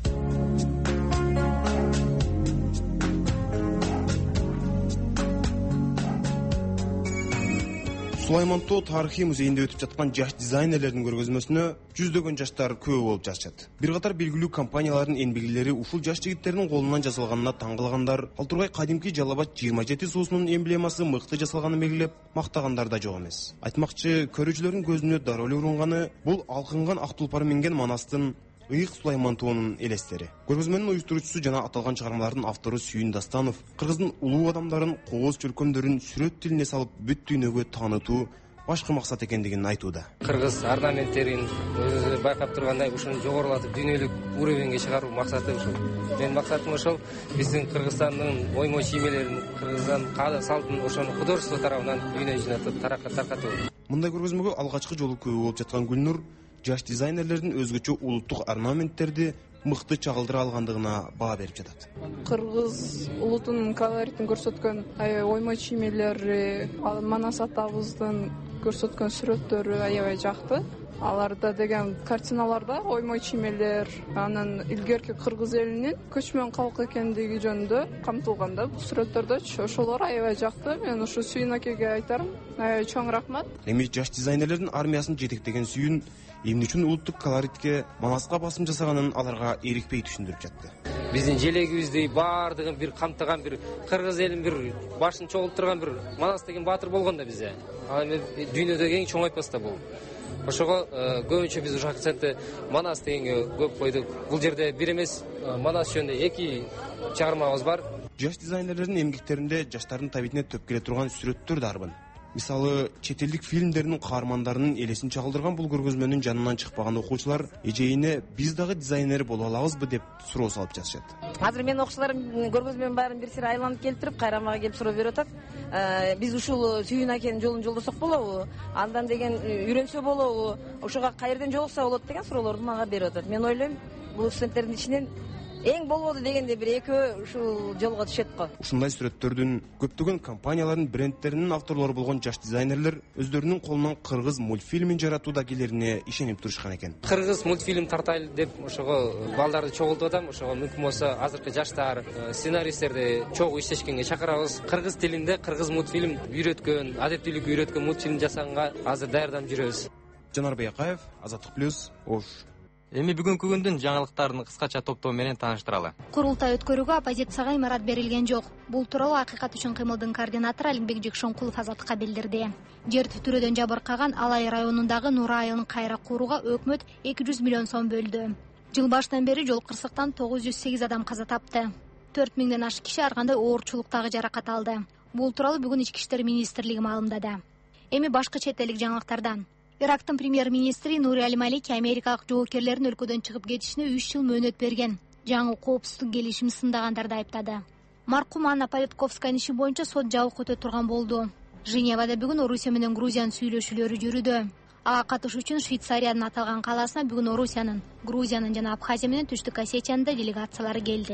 Сулайман Тоо тарыхый музейинде өтүп жаткан жаш дизайнерлердин көргөзмөсүнө жүздөгөн жаштар көп болуп жатышат. Бир катар белгилүү компаниялардын эмбегилери ушул жаш жигиттердин колунан жасалганына таң калгандар. Ал тургай кадимки Жалал Абад жыйырма жети суусунун эмблемасы мыкты жасалганын белгилеп мактагандар да жок эмес. Айтмакчы, көрүүчүлөрдүн көзүнө дароо эле урунганы бул алкынган ак тулпар минген Манастын ыйык Сулайман Тоонун элестери. Көргөзмөнүн уюштуруучусу жана аталган чыгармалардын автору Сүйүн Дастанов кыргыздын улуу адамдарын, кооз чөлкөмдөрүн сүрөт тилине салып бүт дүйнөгө таанытуу башкы максат экендигин айтууда. Кыргыз орнаменттерин өзү байкап тургандай ушуну жогорулатып дүйнөлүк уровеньге чыгаруу максаты ушул. Менин максатым ошол, биздин Кыргызстандын оймо чиймелерин, Кыргызстан каада салтын ошону художество тарабынан дүйнө жүзүнө таркатуу. Мындай көргөзмөгө алгачкы жолу күбө болуп жаткан Гүлнур жаш дизайнерлердин өзгөчө улуттук орнаменттерди мыкты чагылдыра алгандыгына баа берип жатат. Кыргыз улутунун колоритин көрсөткөн оймо чиймелери, Манас атабыздын көрсөткөн сүрөттөрү аябай жакты. Аларда деген картиналарда оймо чиймелер, анын илгерки кыргыз элинин көчмөн калк экендиги жөнүндө камтылганда бул сүрөттөрдө ошолор аябай жакты. Мен ушу Сүйүн акеге айтарым, аябай чоң рахмат. Эми жаш дизайнерлердин армиясын жетектеген Сүйүн эмне үчүн улуттук колоритке Манаска басым жасаганын аларга эрикпей түшүндүрүп жатты. Биздин желегибизди баардыгын бир камтыган, бир кыргыз элин бир башын чогултурган бир Манас деген баатыр болгон да бизде. Ал эми дүйнөдөгү эң чоң айпас да бул. Ошого көбүнчө биз ушу акцентти Манас дегенге көп койдук. Бул жерде бир эмес, Манас жөнүндө эки чыгармабыз бар. Жаш дизайнерлердин эмгектеринде жаштардын табитине төп келе турган сүрөттөр дарбын. Мисалы, чет элдик фильмдердин каармандарынын элесин чагылдырган бул көргөзмөнүн жанынан чыкпаган окуучулар эжейине биз дагы дизайнер боло алабызбы деп суроо салып жатышат. Азыр менин окуучуларым көргөзмөнүн баарын бир сыйра айланып келип туруп, кайра мага келип суроо берип атат. Биз ушул Сүйүн акенин жолун жолдосок болобу? Андан деген үйрөнсө болобу? Ошого кайерден жолукса болот деген суроолорду мага берип атат. Мен ойлойм, бул студенттердин ичинен эң болбоду дегенде бир экөө ушул жолго түшөт го. Ушундай сүрөттөрдүн көптөгөн компаниялардын брендтеринин авторлору болгон жаш дизайнерлер өздөрүнүн колунан кыргыз мультфильмин жаратууда келерине ишенип турушкан экен. Кыргыз мультфильм тартайлы деп ошого балдарды чогултуп атам. Ошого мүмкүн болсо азыркы жаштар, сценаристтерди чогуу иштешкенге чакырабыз. Кыргыз тилинде кыргыз мультфильм үйрөткөн, адептүүлүк үйрөткөн мультфильм жасаганга азыр даярданып жүрөбүз. Жанарбек Акаев, Азаттык плюс, Ош. Эми бүгүнкү күндүн жаңылыктарын кыскача топтоо менен тааныштыралы. Курултай өткөрүүгө оппозицияга имарат берилген жок. Бул тууралуу Акыйкат үчүн кыймылдын координатору Алимбек Жекшонкулов Азаттыкка билдирди. Жер титирөөдөн жабыркаган Алай районундагы Нур айылын кайра курууга өкмөт эки жүз миллион сом бөлдү. Жыл башынан бери жол кырсыктан тогуз жүз сегиз адам каза тапты. төрт миңден ашык киши ар кандай оорчулуктагы жаракат алды. Бул тууралуу бүгүн Ички иштер министрлиги маалымдады. Эми башка чет элдик жаңылыктардан. Ирактын премьер-министри Нури Аль-Малики америкалык жоокерлердин өлкөдөн чыгып кетишине үч жыл мөөнөт берген. Жаңы коопсуздук келишимин сындагандарды айыптады. Маркум Анна Политковсканын иши боюнча сот жабык өтө турган болду. Женевада бүгүн Орусия менен Грузиянын сүйлөшүүлөрү жүрүүдө. Ага катышуу үчүн Швейцариянын аталган калаасына бүгүн Орусиянын, Грузиянын жана Абхазия менен Түштүк Осетиянын да делегациялары келди.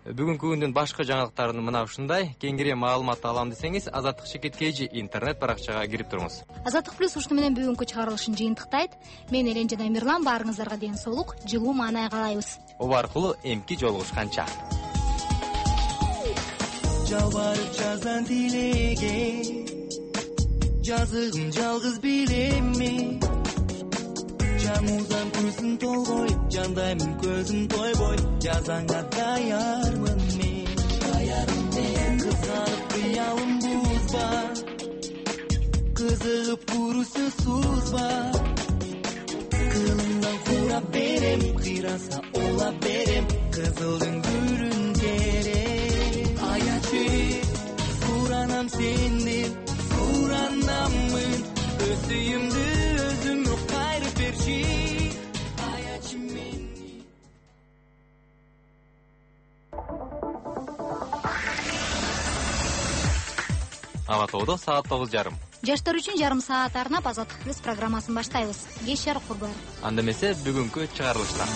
Бүгүнкү күндүн башка жаңылыктарын мына ушундай. Кеңири маалымат алам десеңиз, Азаттык Чекит Кежи интернет баракчага кирип туруңуз. Азаттык плюс ушуну менен бүгүнкү чыгарылышын жыйынтыктайт. Мен Элен жана Мирлан баарыңыздарга ден соолук, жылуу маанай каалайбыз. Оба аркылуу эмки жолугушканча. Жалбарып жаздан тилеге, жазыгым жалгыз билемми. Жамузан күзүн толгой, жандаймын көзүм тойбой, жазаңа даярмын мен. Даярмын мен. Кызганып кыялым бузба, кызыгып курусу сузба. Кылымдан курап берем, кыйраса ола берем, кызылдын гүлүн терем. Аячы, суранам сенден, суранаммын, өсүйүмдү өзүмө кайрып берчи. Аячы мен. Ава тоодо саат тогуз жарым. Жаштар үчүн жарым саат арнап Азаттык плюс программасын баштайбыз. Кеш жарык курбар. Анда эмесе бүгүнкү чыгарылыштар.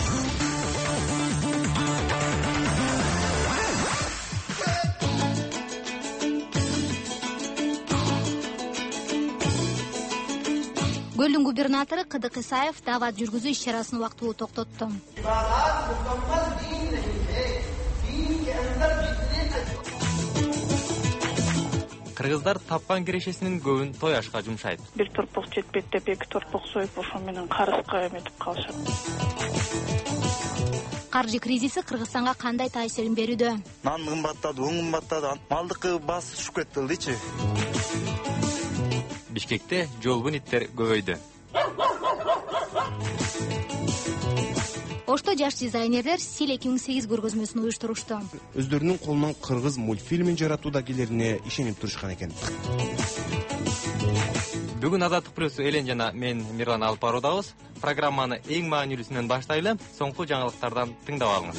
Көлдүн губернатору Кыдык Исаев даават жүргүзүү иш-чарасын убактылуу токтотту. Кыргыздар тапкан кирешесинин көбүн той ашка жумшайт. Бир торпок жетпейт деп эки торпок союп, ошо менен карызга эметип калышат. Каржы кризиси Кыргызстанга кандай таасирин берүүдө? Нан кымбаттады, un кымбаттады, малдыкы баасы түшүп кетти дейчи. Бишкекте жолбун иттер көбөйдү. Ошто жаш дизайнерлер Стиль эки миң сегиз көргөзмөсүн уюштурушту. Өздөрүнүн колунан кыргыз мультфильмин жаратуудагилерине ишенип турушкан экен. Бүгүн Азаттык плюс Элен жана мен Мирлан алып баруудабыз. Программаны эң маанилүүсүнөн баштайлы, соңку жаңылыктардан тыңдап алыңыз.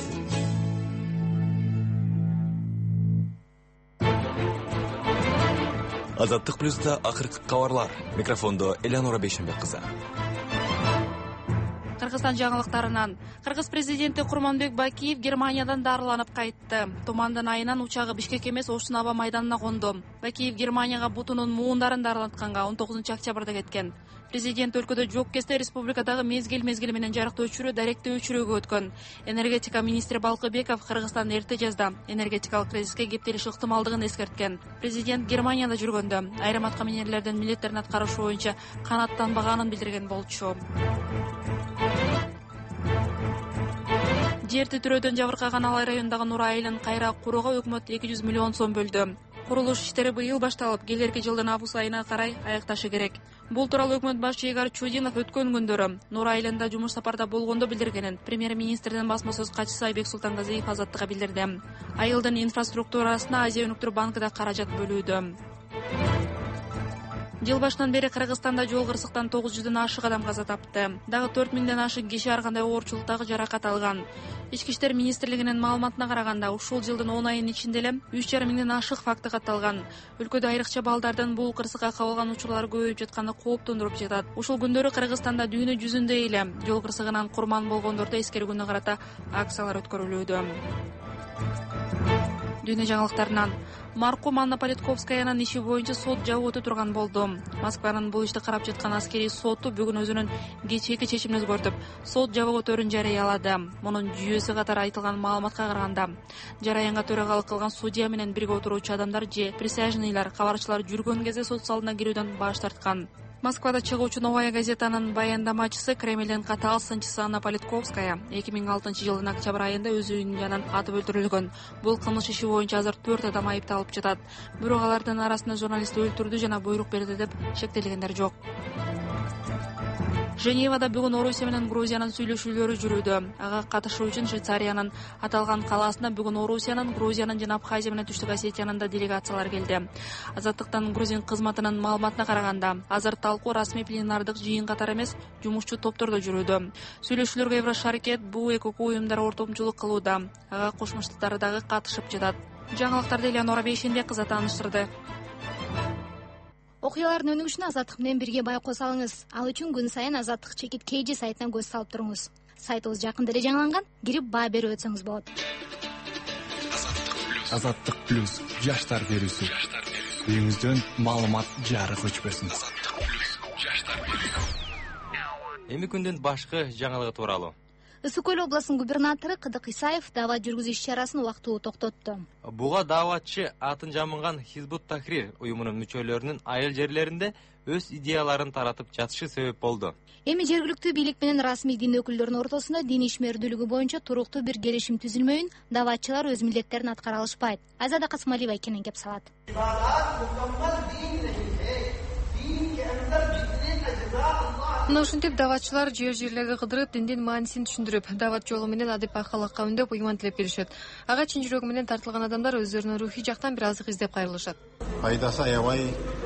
Азаттык плюста акыркы кабарлар. Микрофондо Элеонора Бейшенбек кызы. Кыргызстан жаңылыктарынан Кыргыз президенти Курманбек Бакиев Германиядан дарыланып кайтты. Тумандын айынан учагы Бишкек эмес Ошун аба майданына конду. Бакиев Германияга бутунун муундарын дарылантканга он тогузунчу октябрда кеткен. Президент өлкөдө жок кезде республикадагы мезгил-мезгили менен жарыктоо өчүрүү даректөө өчүрүүгө өткөн. Энергетика министри Балкыбеков Кыргызстан эрте жазда энергетикалык кризиске кептелиш ыктымалдыгын эскерткен. Президент Германияда жүргөндө айрым аткаминерлердин милдеттерин аткарушу боюнча канааттанбаганын билдирген болчу. Жер титирөөдөн жабыркаган Алай районундагы Нур айылын кайра курууга өкмөт эки жүз миллион сом бөлдү. Курулуш иштери быйыл башталып, келерки жылдын август айына карай аякташы керек. Бул тууралуу өкмөт башчы Игорь Чудинов өткөн күндөрү Нур айылында жумуш сапарда болгондо билдиргенин премьер-министрдин басма сөз катчысы Айбек Султангазиев Азаттыкка билдирди. Айылдын инфраструктурасына Азия өнүктүрүү банкы да каражат бөлүүдө. Жыл башынан бери Кыргызстанда жол кырсыктан тогуз жүздөн ашык адам каза тапты. Дагы төрт миңден ашык киши ар кандай оорчулуктагы жаракат алган. Ички иштер министрлигинин маалыматына караганда, ушул жылдын он айынын ичинде эле үч жарым миңден ашык факты катталган. Өлкөдө айрыкча балдардын бул кырсыкка кабылган учурлары көбөйүп жатканы кооптондуруп жатат. Ушул күндөрү Кыргызстанда дүйнө жүзүндө эле жол кырсыгынан курман болгондорду эскергүүнү карата акциялар өткөрүлүүдө. Дүйнө жаңылыктарынан маркум Анна Политковскаянын иши боюнча сот жабып өтө турган болду. Москванын бул ишти карап жаткан аскерий соту бүгүн өзүнүн кечээки чечимин өзгөртүп, сот жабык өтөрүн жарыялады. Мунун жүйөсү катары айтылган маалыматка караганда, жараянга төрагалык кылган судья менен бирге отуруучу адамдар же присяжныйлар кабарчылар жүргөн кезде сот залына кирүүдөн баш тарткан. Москвада чыгуучу Новая газетанын баяндамачысы Кремлдин катаал сынчысы Анна Политковская эки миң алтынчы жылдын октябрь айында өз үйүнүн жанынан атып өлтүрүлгөн. Бул кылмыш иши боюнча азыр төрт адам айыпталып жатат. Бирок алардын арасында журналистти өлтүрдү жана буйрук берди деп шектелгендер жок. Женевада бүгүн Орусия менен Грузиянын сүйлөшүүлөрү жүрүүдө. Ага катышуу үчүн Швейцариянын аталган калаасына бүгүн Орусиянын, Грузиянын жана Абхазия менен Түштүк Осетиянын да делегациялар келди. Азаттыктын грузин кызматынын маалыматына караганда, азыр талкуу расмий пленардык жыйын катары эмес, жумушчу топтордо жүрүүдө. Сүйлөшүүлөргө Еврошаркет, бу эки уюмдар ортомчулук кылууда. Ага Кошмо Штаттары дагы катышып жатат. Жаңылыктарды Элеонора Бейшенбек кызы тааныштырды. Окуялардын өнүгүшүнө Азаттык менен бирге байкоо салыңыз. Ал үчүн күн сайын Азаттык Чекит Кежи сайтынан көз салып туруңуз. Сайтыбыз жакында эле жаңыланган, кирип баа берип өтсөңүз болот. Азаттык плюс жаштар берүүсү. Үйүңүздөн маалымат жарык өчпөсүн. Эми күндүн башкы жаңылыгы тууралуу. Ысык көл областынын губернатору Кыдык Исаев даават жүргүзүү иш-чарасын убактылуу токтотту. Буга дааватчы атын жамынган Хизбут Тахрир уюмунун мүчөлөрүнүн айыл жерлеринде өз идеяларын таратып жатышы себеп болду. Эми жергиликтүү бийлик менен расмий дин өкүлдөрүнүн ортосунда дин ишмердүүлүгү боюнча туруктуу бир келишим түзүлмөйүн дааватчылар өз милдеттерин аткара алышпайт. Азада Касымалиева кенен кеп салат. Мына ушинтип дааватчылар жер жерлерди кыдырып, диндин маанисин түшүндүрүп, даават жолу менен адип акалакка үндөп, уйман тилеп келишет. Ага чын жүрөгү менен тартылган адамдар өздөрүнүн рухий жактан бир азык издеп кайрылышат. Пайдасы аябай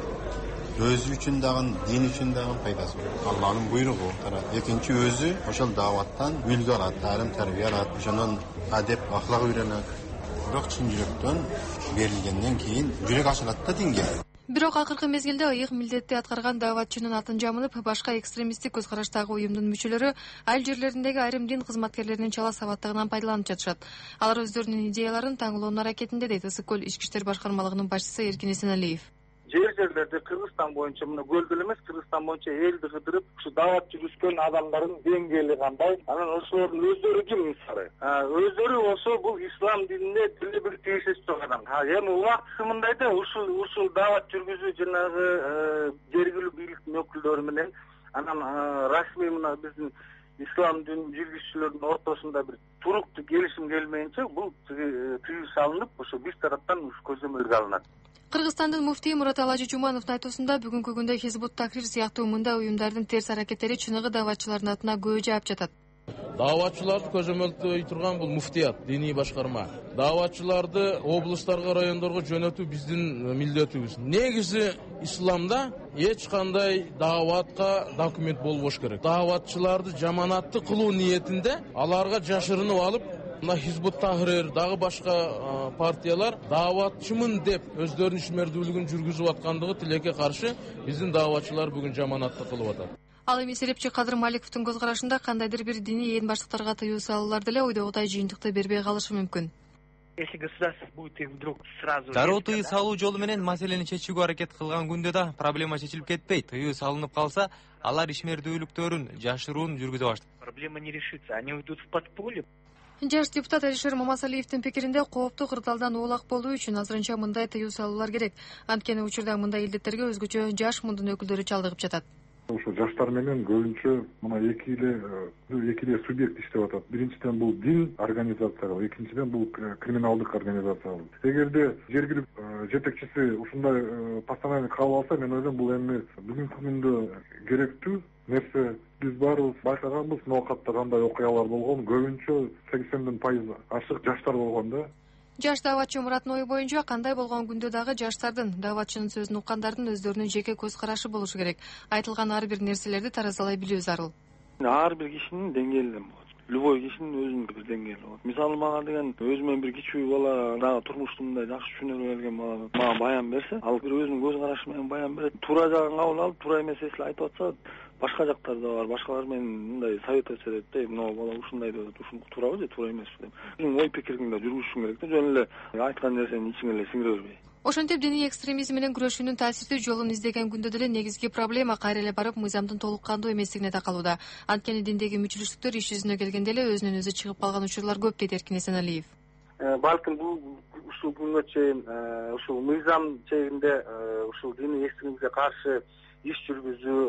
өзү үчүн дагы, дин үчүн дагы пайдасы бар. Алланын буйругу. Экинчи өзү ошол дааваттан үлгү алат, тарым тарбия алат, ошонун адеп, ахлак үйрөнөт. Бирок чын жүрөктөн берилгенден кийин жүрөк ачылат да динге. Бирок акыркы мезгилде ыйык милдетти аткарган дааватчынын атын жамынып, башка экстремисттик көз караштагы уюмдун мүчөлөрү айыл жерлериндеги айрым дин кызматкерлеринин чала сабаттыгынан пайдаланып жатышат. Алар өздөрүнүн идеяларын таңылоонун аракетинде, дейт Ысык көл ички иштер башкармалыгынын башчысы Эркин Эсеналиев. Жер жерлерде Кыргызстан боюнча, мына көлдө эмес, Кыргызстан боюнча элди кыдырып, ушу даават жүргүзгөн адамдардын деңгээли кандай, анан ошолордун өздөрү ким мисалы? Өздөрү болсо бул ислам дининде тили бир тиешеси жок адам. Эми убактысы мындай да, ушул ушул даават жүргүзүү жанагы жергиликтүү бийликтин өкүлдөрү менен, анан расмий мына биздин ислам дин жүргүзүүчүлөрдүн ортосунда бир туруктуу келишим келмейинче, бул тыюу салынып, ошо биз тараптан ушу көзөмөлгө алынат. Кыргызстандын муфтии Мурат Алажи Жумановдун айтуусунда бүгүнкү күндө Хизбут Тахрир сыяктуу мындай уюмдардын терс аракеттери чыныгы дааватчылардын атына көө жаап жатат. Дааватчыларды көзөмөлдөй турган бул муфтият, диний башкарма. Дааватчыларды облустарга, райондорго жөнөтүү биздин милдетибиз. Негизи исламда эч кандай дааватка документ болбош керек. Дааватчыларды жаманатты кылуу ниетинде аларга жашырынып алып, мына Хизбут Тахрир, дагы башка партиялар дааватчымын деп өздөрүнүн ишмердүүлүгүн жүргүзүп аткандыгы тилекке каршы биздин дааватчылар бүгүн жаманатты кылып атат. Ал эми серепчи Кадыр Маликовдун көз карашында кандайдыр бир диний ээн баштыктарга тыюу салуулар деле ойдогудай жыйынтыкты бербей калышы мүмкүн. Если государство будет их вдруг сразу... Дароо тыюу салуу жолу менен маселени чечүүгө аракет кылган күндө да проблема чечилип кетпейт. Тыюу салынып калса, алар ишмердүүлүктөрүн жашыруун жүргүзө баштайт. Проблема не решится, они уйдут в подполье. Жаш депутат Алишер Мамасалиевдин пикиринде кооптуу кырдаалдан оолак болуу үчүн азырынча мындай тыюу салуулар керек. Анткени учурда мындай илдеттерге өзгөчө жаш мундун өкүлдөрү чалдыгып жатат. Ошо жаштар менен көбүнчө мына эки эле эки эле субъект иштеп атат. Биринчиден бул дин организациялары, экинчиден бул криминалдык организациялар. Эгерде жергиликтүү жетекчиси ушундай постановление кабыл алса, мен ойлойм бул эми бүгүнкү күндө керектүү нерсе. Биз баарыбыз байкаганбыз, ноокатта кандай окуялар болгон, көбүнчө сексен пайыз ашык жаштар болгон да. Жаш дааватчы Мураттын ою боюнча кандай болгон күндө дагы жаштардын, дааватчынын сөзүн уккандардын өздөрүнүн жеке көз карашы болушу керек. Айтылган ар бир нерселерди таразалай билүү зарыл. Ар бир кишинин деңгээлинен болот. Любой кишинин өзүнүн бир деңгээли болот. Мисалы мага деген өзүмөн бир кичүү бала, дагы турмушту мындай жакшы түшүнө билген бала мага баян берсе, ал бир өзүнүн көз карашы менен баян берет. Туура жагын кабыл алып, туура эмес нерсе айтып атса, башка жактарда бар, башкалар менен мындай совет берет да, мына бала ушундай деп атат, ушун туурабы же туура эмеспи деп. Өзүң ой пикириңди жүргүзүшүң керек да, жөн эле айткан нерсени ичиңе эле сиңире бербей. Ошентип диний экстремизм менен күрөшүүнүн таасирдүү жолун издеген күндө деле негизги проблема кайра эле барып мыйзамдын толук кандуу эместигине такалууда. Анткени диндеги мүчүлүштүктөр иш жүзүнө келгенде эле өзүнөн өзү чыгып калган учурлар көп, дейт Эркин Эсеналиев. Балким бул ушул күнгө чейин ушул мыйзам чегинде ушул диний экстремизмге каршы иш жүргүзүү,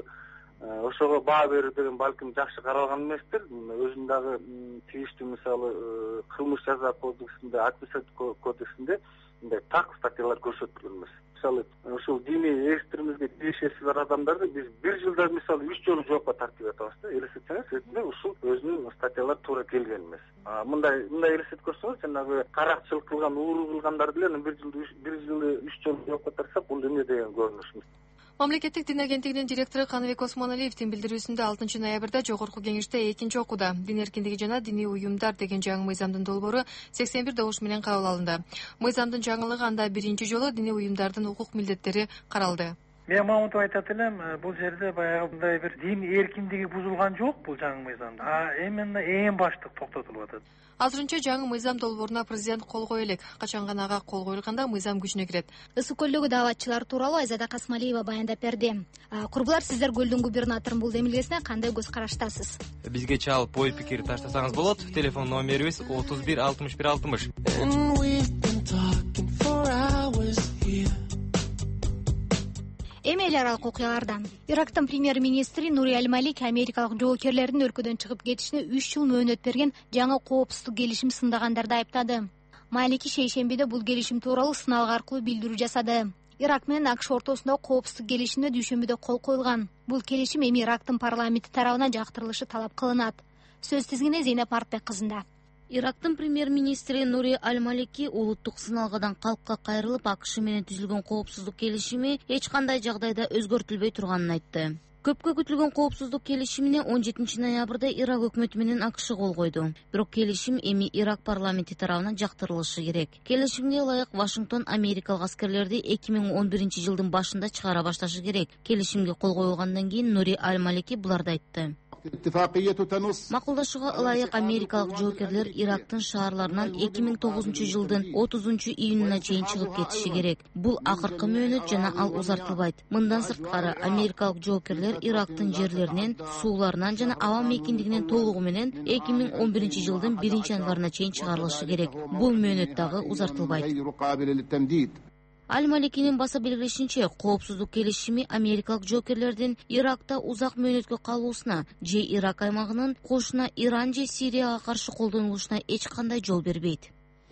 ошого баа берүү деген балким жакшы каралган эместир. Өзүм дагы тийиштүү мисалы кылмыш жаза кодексинде, административдик кодексинде мындай так статьялар көрсөтүлгөн эмес. Мисалы ушул диний экстремизмге тиешеси бар адамдарды биз бир жылда мисалы үч жолу жоопко тартып атабыз да. Элестетсеңиз, ретинде ушул өзүнүн статьялар туура келген эмес. Мындай мындай элестетип көрсөңүз, жанагы каракчылык кылган, ууру кылгандарды эле бир жылда бир жылда үч жолу жоопко тартсак, бул эмне деген көрүнүш. Мамлекеттик дин агенттигинин директору Каныбек Осмоналиевдин билдирүүсүндө алтынчы ноябрда жогорку кеңеште экинчи окууда дин эркиндиги жана диний уюмдар деген жаңы мыйзамдын долбоору сексен бир добуш менен кабыл алынды. Мыйзамдын жаңылыгы анда биринчи жолу диний уюмдардын укук милдеттери каралды. мен Мамутов айтат элем, бул жерде баягы мындай бир дин эркиндиги бузулган жок бул жаңы мыйзамда. А именно эң баштык токтотулуп атат. Азырынча жаңы мыйзам долбооруна президент кол кое элек. Качан гана ага кол коюлганда мыйзам күчүнө кирет. Ысык көлдөгү дааватчылар тууралуу Айзада Касмалиева баяндап берди. Курбулар, сиздер көлдүн губернаторунун бул демилгесине кандай көз караштасыз? Бизге чалып ой пикир таштасаңыз болот. Телефон номерибиз отуз бир алтымыш бир алтымыш. Эми эл аралык окуялардан. Ирактын премьер-министри Нури Аль-Малики америкалык жоокерлердин өлкөдөн чыгып кетишине үч жыл мөөнөт берген жаңы коопсуздук келишим сындагандарды айыптады. Малики шейшембиде бул келишим тууралуу сыналгы аркылуу билдирүү жасады. Ирак менен АКШ ортосунда коопсуздук келишимине дүйшөмбүдө кол коюлган. Бул келишим эми Ирактын парламенти тарабынан жактырылышы талап кылынат. Сөз тизгине Зейнеп Мартбек кызында. Ирактын премьер-министри Нури Аль-Малики улуттук сыналгыдан калкка кайрылып, АКШ менен түзүлгөн коопсуздук келишими эч кандай жагдайда өзгөртүлбөй турганын айтты. Көпкө күтүлгөн коопсуздук келишимине он жетинчи ноябрда Ирак өкмөтү менен АКШ кол койду. Бирок келишим эми Ирак парламенти тарабынан жактырылышы керек. Келишимге ылайык Вашингтон америкалык аскерлерди эки миң он биринчи жылдын башында чыгара башташы керек. Келишимге кол коюлгандан кийин Нури Аль-Малики буларды айтты. Макулдашууга ылайык америкалык жоокерлер Ирактын шаарларынан эки миң тогузунчу жылдын отузунчу июнуна чейин чыгып кетиши керек. Бул акыркы мөөнөт жана ал узартылбайт. Мындан сырткары америкалык жоокерлер Ирактын жерлеринен, сууларынан жана аба мейкиндигинен толугу менен эки миң он биринчи жылдын биринчи январына чейин чыгарылышы керек. Бул мөөнөт дагы узартылбайт. Аль-Маликинин баса белгилешинче, коопсуздук келишими америкалык жоокерлердин Иракта узак мөөнөткө калуусуна же Ирак аймагынын кошуна Иран же Сирияга каршы колдонулушуна эч кандай жол бербейт.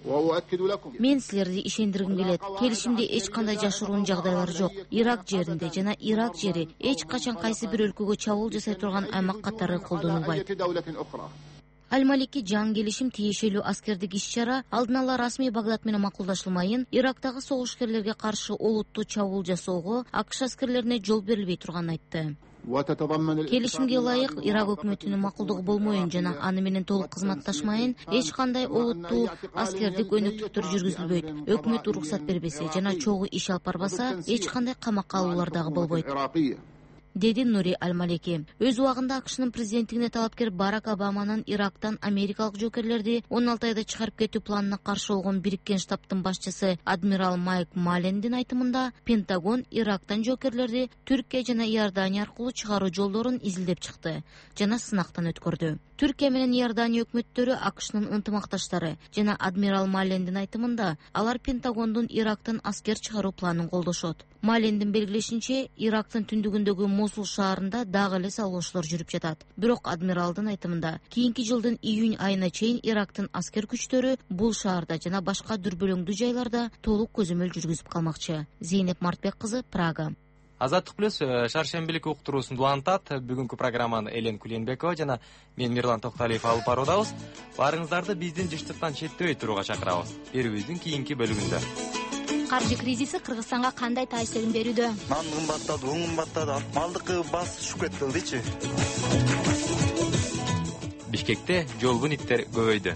Мен силерди ишендиргим келет. Келишимде эч кандай жашыруун жагдайлар жок. Ирак жеринде жана Ирак жери эч качан кайсы бир өлкөгө чабуул жасай турган аймак катары колдонулбайт. Аль-Малики жаңы келишим тиешелүү аскердик иш-чара алдын ала расмий Багдад менен макулдашылмайын Ирактагы согушкерлерге каршы олуттуу чабуул жасоого АКШ аскерлерине жол берилбей турганын айтты. Келишимге ылайык Ирак өкмөтүнүн макулдугу болмоюн жана аны менен толук кызматташмайын эч кандай олуттуу аскердик өнөктүктөр жүргүзүлбөйт. Өкмөт уруксат бербесе жана чогуу иш алып барбаса эч кандай камакка алуулар дагы болбойт, деди Нури Аль-Малики. Өз убагында АКШнын президенттигине талапкер Барак Обаманын Ирактан америкалык жоокерлерди он алты айда чыгарып кетүү планына каршы болгон Бириккен Штабтын башчысы адмирал Майк Малендин айтымында, Пентагон Ирактан жоокерлерди Түркия жана Иордания аркылуу чыгаруу жолдорун изилдеп чыкты жана сынактан өткөрдү. Түркия менен Иордания өкмөттөрү АКШнын ынтымакташтары жана адмирал Малендин айтымында, алар Пентагондун Ирактан аскер чыгаруу планын колдошот. Малендин белгилешинче, Ирактын түндүгүндөгү Мосул шаарында дагы эле салгылашуулар жүрүп жатат. Бирок адмиралдын айтымында, кийинки жылдын июнь айына чейин Ирактын аскер күчтөрү бул шаарда жана башка дүрбөлөңдүү жайларда толук көзөмөл жүргүзүп калмакчы. Зейнеп Мартбек кызы, Прага. Азаттык плюс шаршембилик уктуруусун улантат. Бүгүнкү программаны Элен Куленбекова жана мен Мирлан Токталиев алып баруудабыз. Барыңыздарды биздин жыштыктан четтебей турууга чакырабыз. Берүүбүздүн кийинки бөлүгүндө. Каржы кризиси Кыргызстанга кандай таасирин берүүдө? Нан кымбаттады, un кымбаттады, малдыкы баасы түшүп кетти дейчи. Бишкекте жолгун иттер көбөйдү.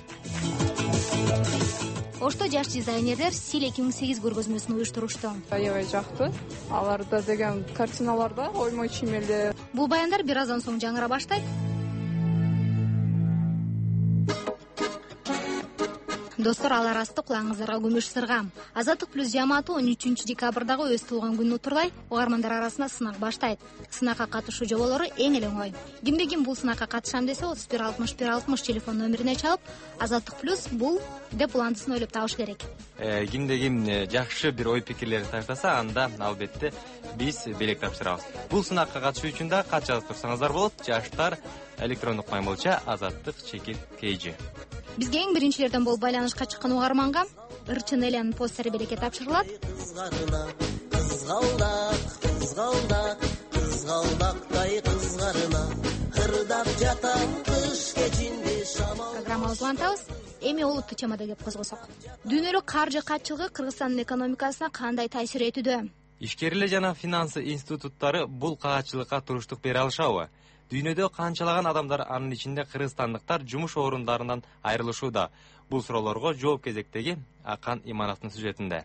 Ошто жаш дизайнерлер Стиль эки миң сегиз көргөзмөсүн уюштурушту. Аябай жакты. Аларда деген картиналарда оймой чимелде. Бул баяндар бир аздан соң жаңыра баштайт. Достор, ал арасты кулаңыздарга күмүш сырга. Азаттык плюс жамааты он үчүнчү декабрдагы өз туулган күнүн утурдай угармандар арасында сынак баштайт. Сынакка катышуу жоболору эң эле оңой. Кимде ким бул сынакка катышам десе, отуз бир алтымыш бир алтымыш телефон номерине чалып, Азаттык плюс бул деп улантысын ойлоп табыш керек. Э, кимде ким жакшы бир ой пикирлерди таштаса, анда албетте биз белек тапшырабыз. Бул сынакка катышуу үчүн да кат жазып турсаңыздар болот. Жаштар электрондук маймылча азаттык чекит kg. Бизге эң биринчилерден болуп байланышка чыккан угарманга Ырчын Элянын постери береке тапшырылат. Кызгалдак, кызгалдак, кызгалдактай кызгарына ырдап жатам кыш кечинде шамал. Программабызды улантабыз. Эми олуттуу темада кеп козгосок. Дүйнөлүк каржы катчылыгы Кыргызстандын экономикасына кандай таасир этүүдө? Ишкерлер жана финансы институттары бул каачылыкка туруштук бере алышабы? Дүйнөдө канчалаган адамдар, анын ичинде кыргызстандыктар, жумуш орундарынан айрылышууда? Бул суроолорго жооп кезектеги Акан Имановдун сюжетинде.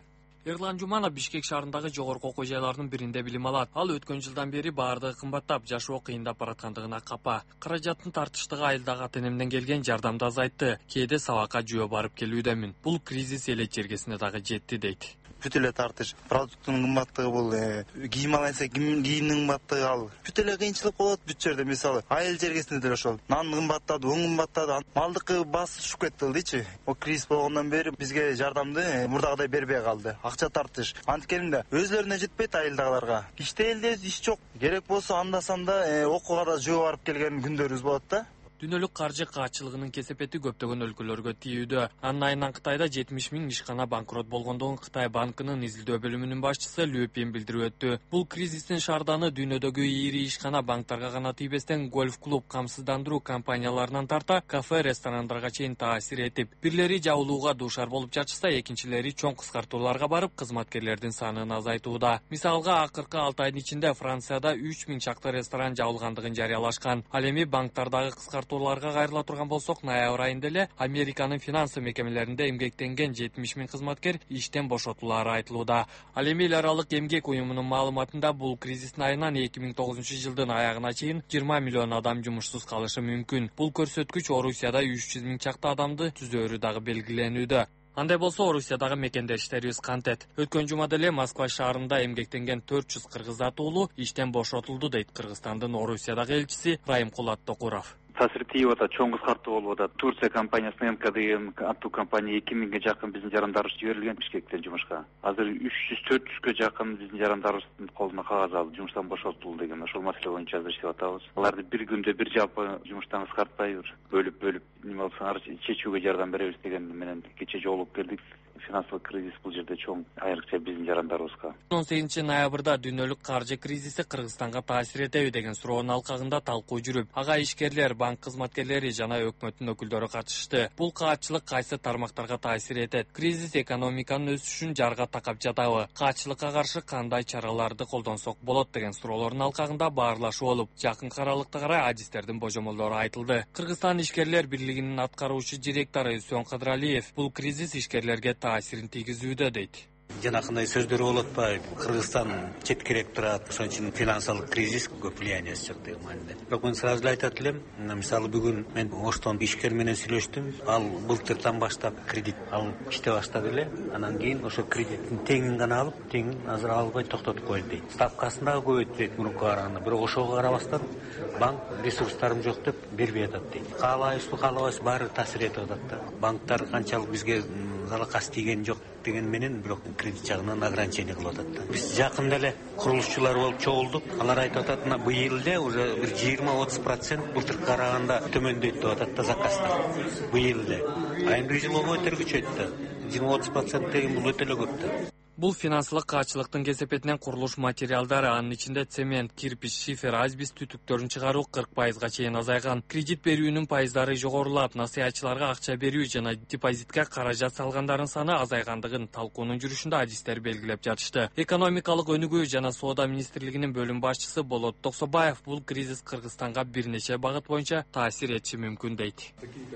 Эрлан Жуманов Бишкек шаарындагы жогорку окуу жайларынын биринде билим алат. Ал өткөн жылдан бери баардыгы кымбаттап, жашоо кыйындап бараткандыгына капа. Каражаттын тартыштыгы айылдагы ата-энемден келген жардамды азайтты. Кээде сабакка жөө барып келүүдөмүн. Бул кризис эле чергесине дагы жетти дейт. Бүт эле тартыш, продуктунун кымбаттыгы бул, кийим алайса кийимдин кымбаттыгы ал. Бүт эле кыйынчылык болот бүт жерде, мисалы айыл жергесинде деле ошол. Нан кымбаттады, un кымбаттады, малдыкы баасы түшүп кетти дечи. О кризис болгондон бери бизге жардамды мурдагыдай бербей калды. Акча тартыш. Анткени өзлөрүнө жетпейт айылдагыларга. Иште элде иш жок. Керек болсо анда-санда окууга да жөө барып келген күндөрүбүз болот да. Дүйнөлүк каржы каатчылыгынын кесепети көптөгөн өлкөлөргө тийүүдө. Анын айынан Кытайда жетимиш миң ишкана банкрот болгондугун Кытай банкынын изилдөө бөлүмүнүн башчысы Лю Пин билдирип өттү. Бул кризистин шарданы дүйнөдөгү ири ишкана банктарга гана тийбестен гольф-клуб, камсыздандыруу компанияларынан тарта кафе, ресторандарга чейин таасир этип, бирлери жабылууга дуушар болуп жатышса, экинчилери чоң кыскартууларга барып, кызматкерлердин санын азайтууда. Мисалга, акыркы алты айдын ичинде Францияда үч миң чакты ресторан жабылгандыгын жарыялашкан. Ал эми банктардагы кыскартууларга кайрыла турган болсок, ноябрь айында эле Американын финансы мекемелеринде эмгектенген жетимиш миң кызматкер иштен бошотулары айтылууда. Ал эми эл аралык эмгек уюмунун маалыматында бул кризистин айынан эки миң тогузунчу жылдын аягына чейин жыйырма миллион адам жумушсуз калышы мүмкүн. Бул көрсөткүч Орусияда үч жүз миң чакты адамды түзөөрү дагы белгиленүүдө. Андай болсо Орусиядагы мекендештерибиз кантет. Өткөн жумада эле Москва шаарында эмгектенген төрт жүз кыргыз атуулу иштен бошотулду дейт Кыргызстандын Орусиядагы элчиси Райымкулат Токуров. Таасир тийип атат, чоң кыскартуу болуп атат. Турция компаниясынын эм ка дэ эм аттуу компания эки миңге жакын биздин жарандарыбыз жиберилген Бишкектен жумушка. Азыр үч жүз төрт жүзгө жакын биздин жарандарыбыздын колуна кагаз алып жумуштан бошотулду деген ошол маселе боюнча азыр иштеп атабыз. Аларды бир күндө бир жапы жумуштан кыскартпайбы, бөлүп-бөлүп неме алсаңар чечүүгө жардам беребиз деген менен кече жолугуп келдик. Финансылык кризис бул жерде чоң, айрыкча биздин жарандарыбызга. он сегизинчи ноябрда дүйнөлүк каржы кризиси Кыргызстанга таасир этеби деген суроонун алкагында талкуу жүрүп, ага ишкерлер, банк кызматкерлери жана өкмөттүн өкүлдөрү катышты. Бул каатчылык кайсы тармактарга таасир этет? Кризис экономиканын өсүшүн жарга такап жатабы? Каатчылыкка каршы кандай чараларды колдонсок болот деген суроолордун алкагында баарлашуу болуп, жакынкы аралыкта карай адистердин божомолдору айтылды. Кыргызстан ишкерлер бирлигинин аткаруучу директору Үсөн Кыдыралиев бул кризис ишкерлерге таасирин тийгизүүдө дейт. Жанакындай сөздөр болуп атпайбы? Кыргызстан четкерээк турат, ошон үчүн финансылык кризис көп влияниясы жок деген мааниде. Бирок мен сразу эле айтат элем, мисалы бүгүн мен Оштон ишкер менен сүйлөштүм. Ал былтырдан баштап кредит алып иштей баштады эле. Анан кийин ошо кредиттин теңин гана алып, теңин азыр албай токтотуп койду дейт. Ставкасын дагы көбөйтүп дейт мурунку караганда. Бирок ошого карабастан банк ресурстарым жок деп бербей атат дейт. Каалайбызбы, каалабайбыз баары таасир этип атат да. Банктар канчалык бизге залакасы тийген жок деген менен, бирок кредит жагынан ограничение кылып атат. Биз жакында эле курулушчулар болуп чогулдук. Алар айтып атат, мына быйыл эле уже бир жыйырма отуз процент былтыркы караганда төмөндөйт деп атат да заказдар. Быйыл эле. Айымдык жылы өтө күчөйт да. жыйырма отуз процент деген бул өтө эле көп да. Бул финансылык каатчылыктын кесепетинен курулуш материалдары, анын ичинде цемент, кирпич, шифер, асбест түтүктөрүн чыгаруу кырк пайызга чейин азайган. Кредит берүүнүн пайыздары жогорулап, насыятчыларга акча берүү жана депозитке каражат салгандардын саны азайгандыгын талкуунун жүрүшүндө адистер белгилеп жатышты. Экономикалык өнүгүү жана соода министрлигинин бөлүм башчысы Болот Токсобаев бул кризис Кыргызстанга бир нече багыт боюнча таасир этиши мүмкүн дейт.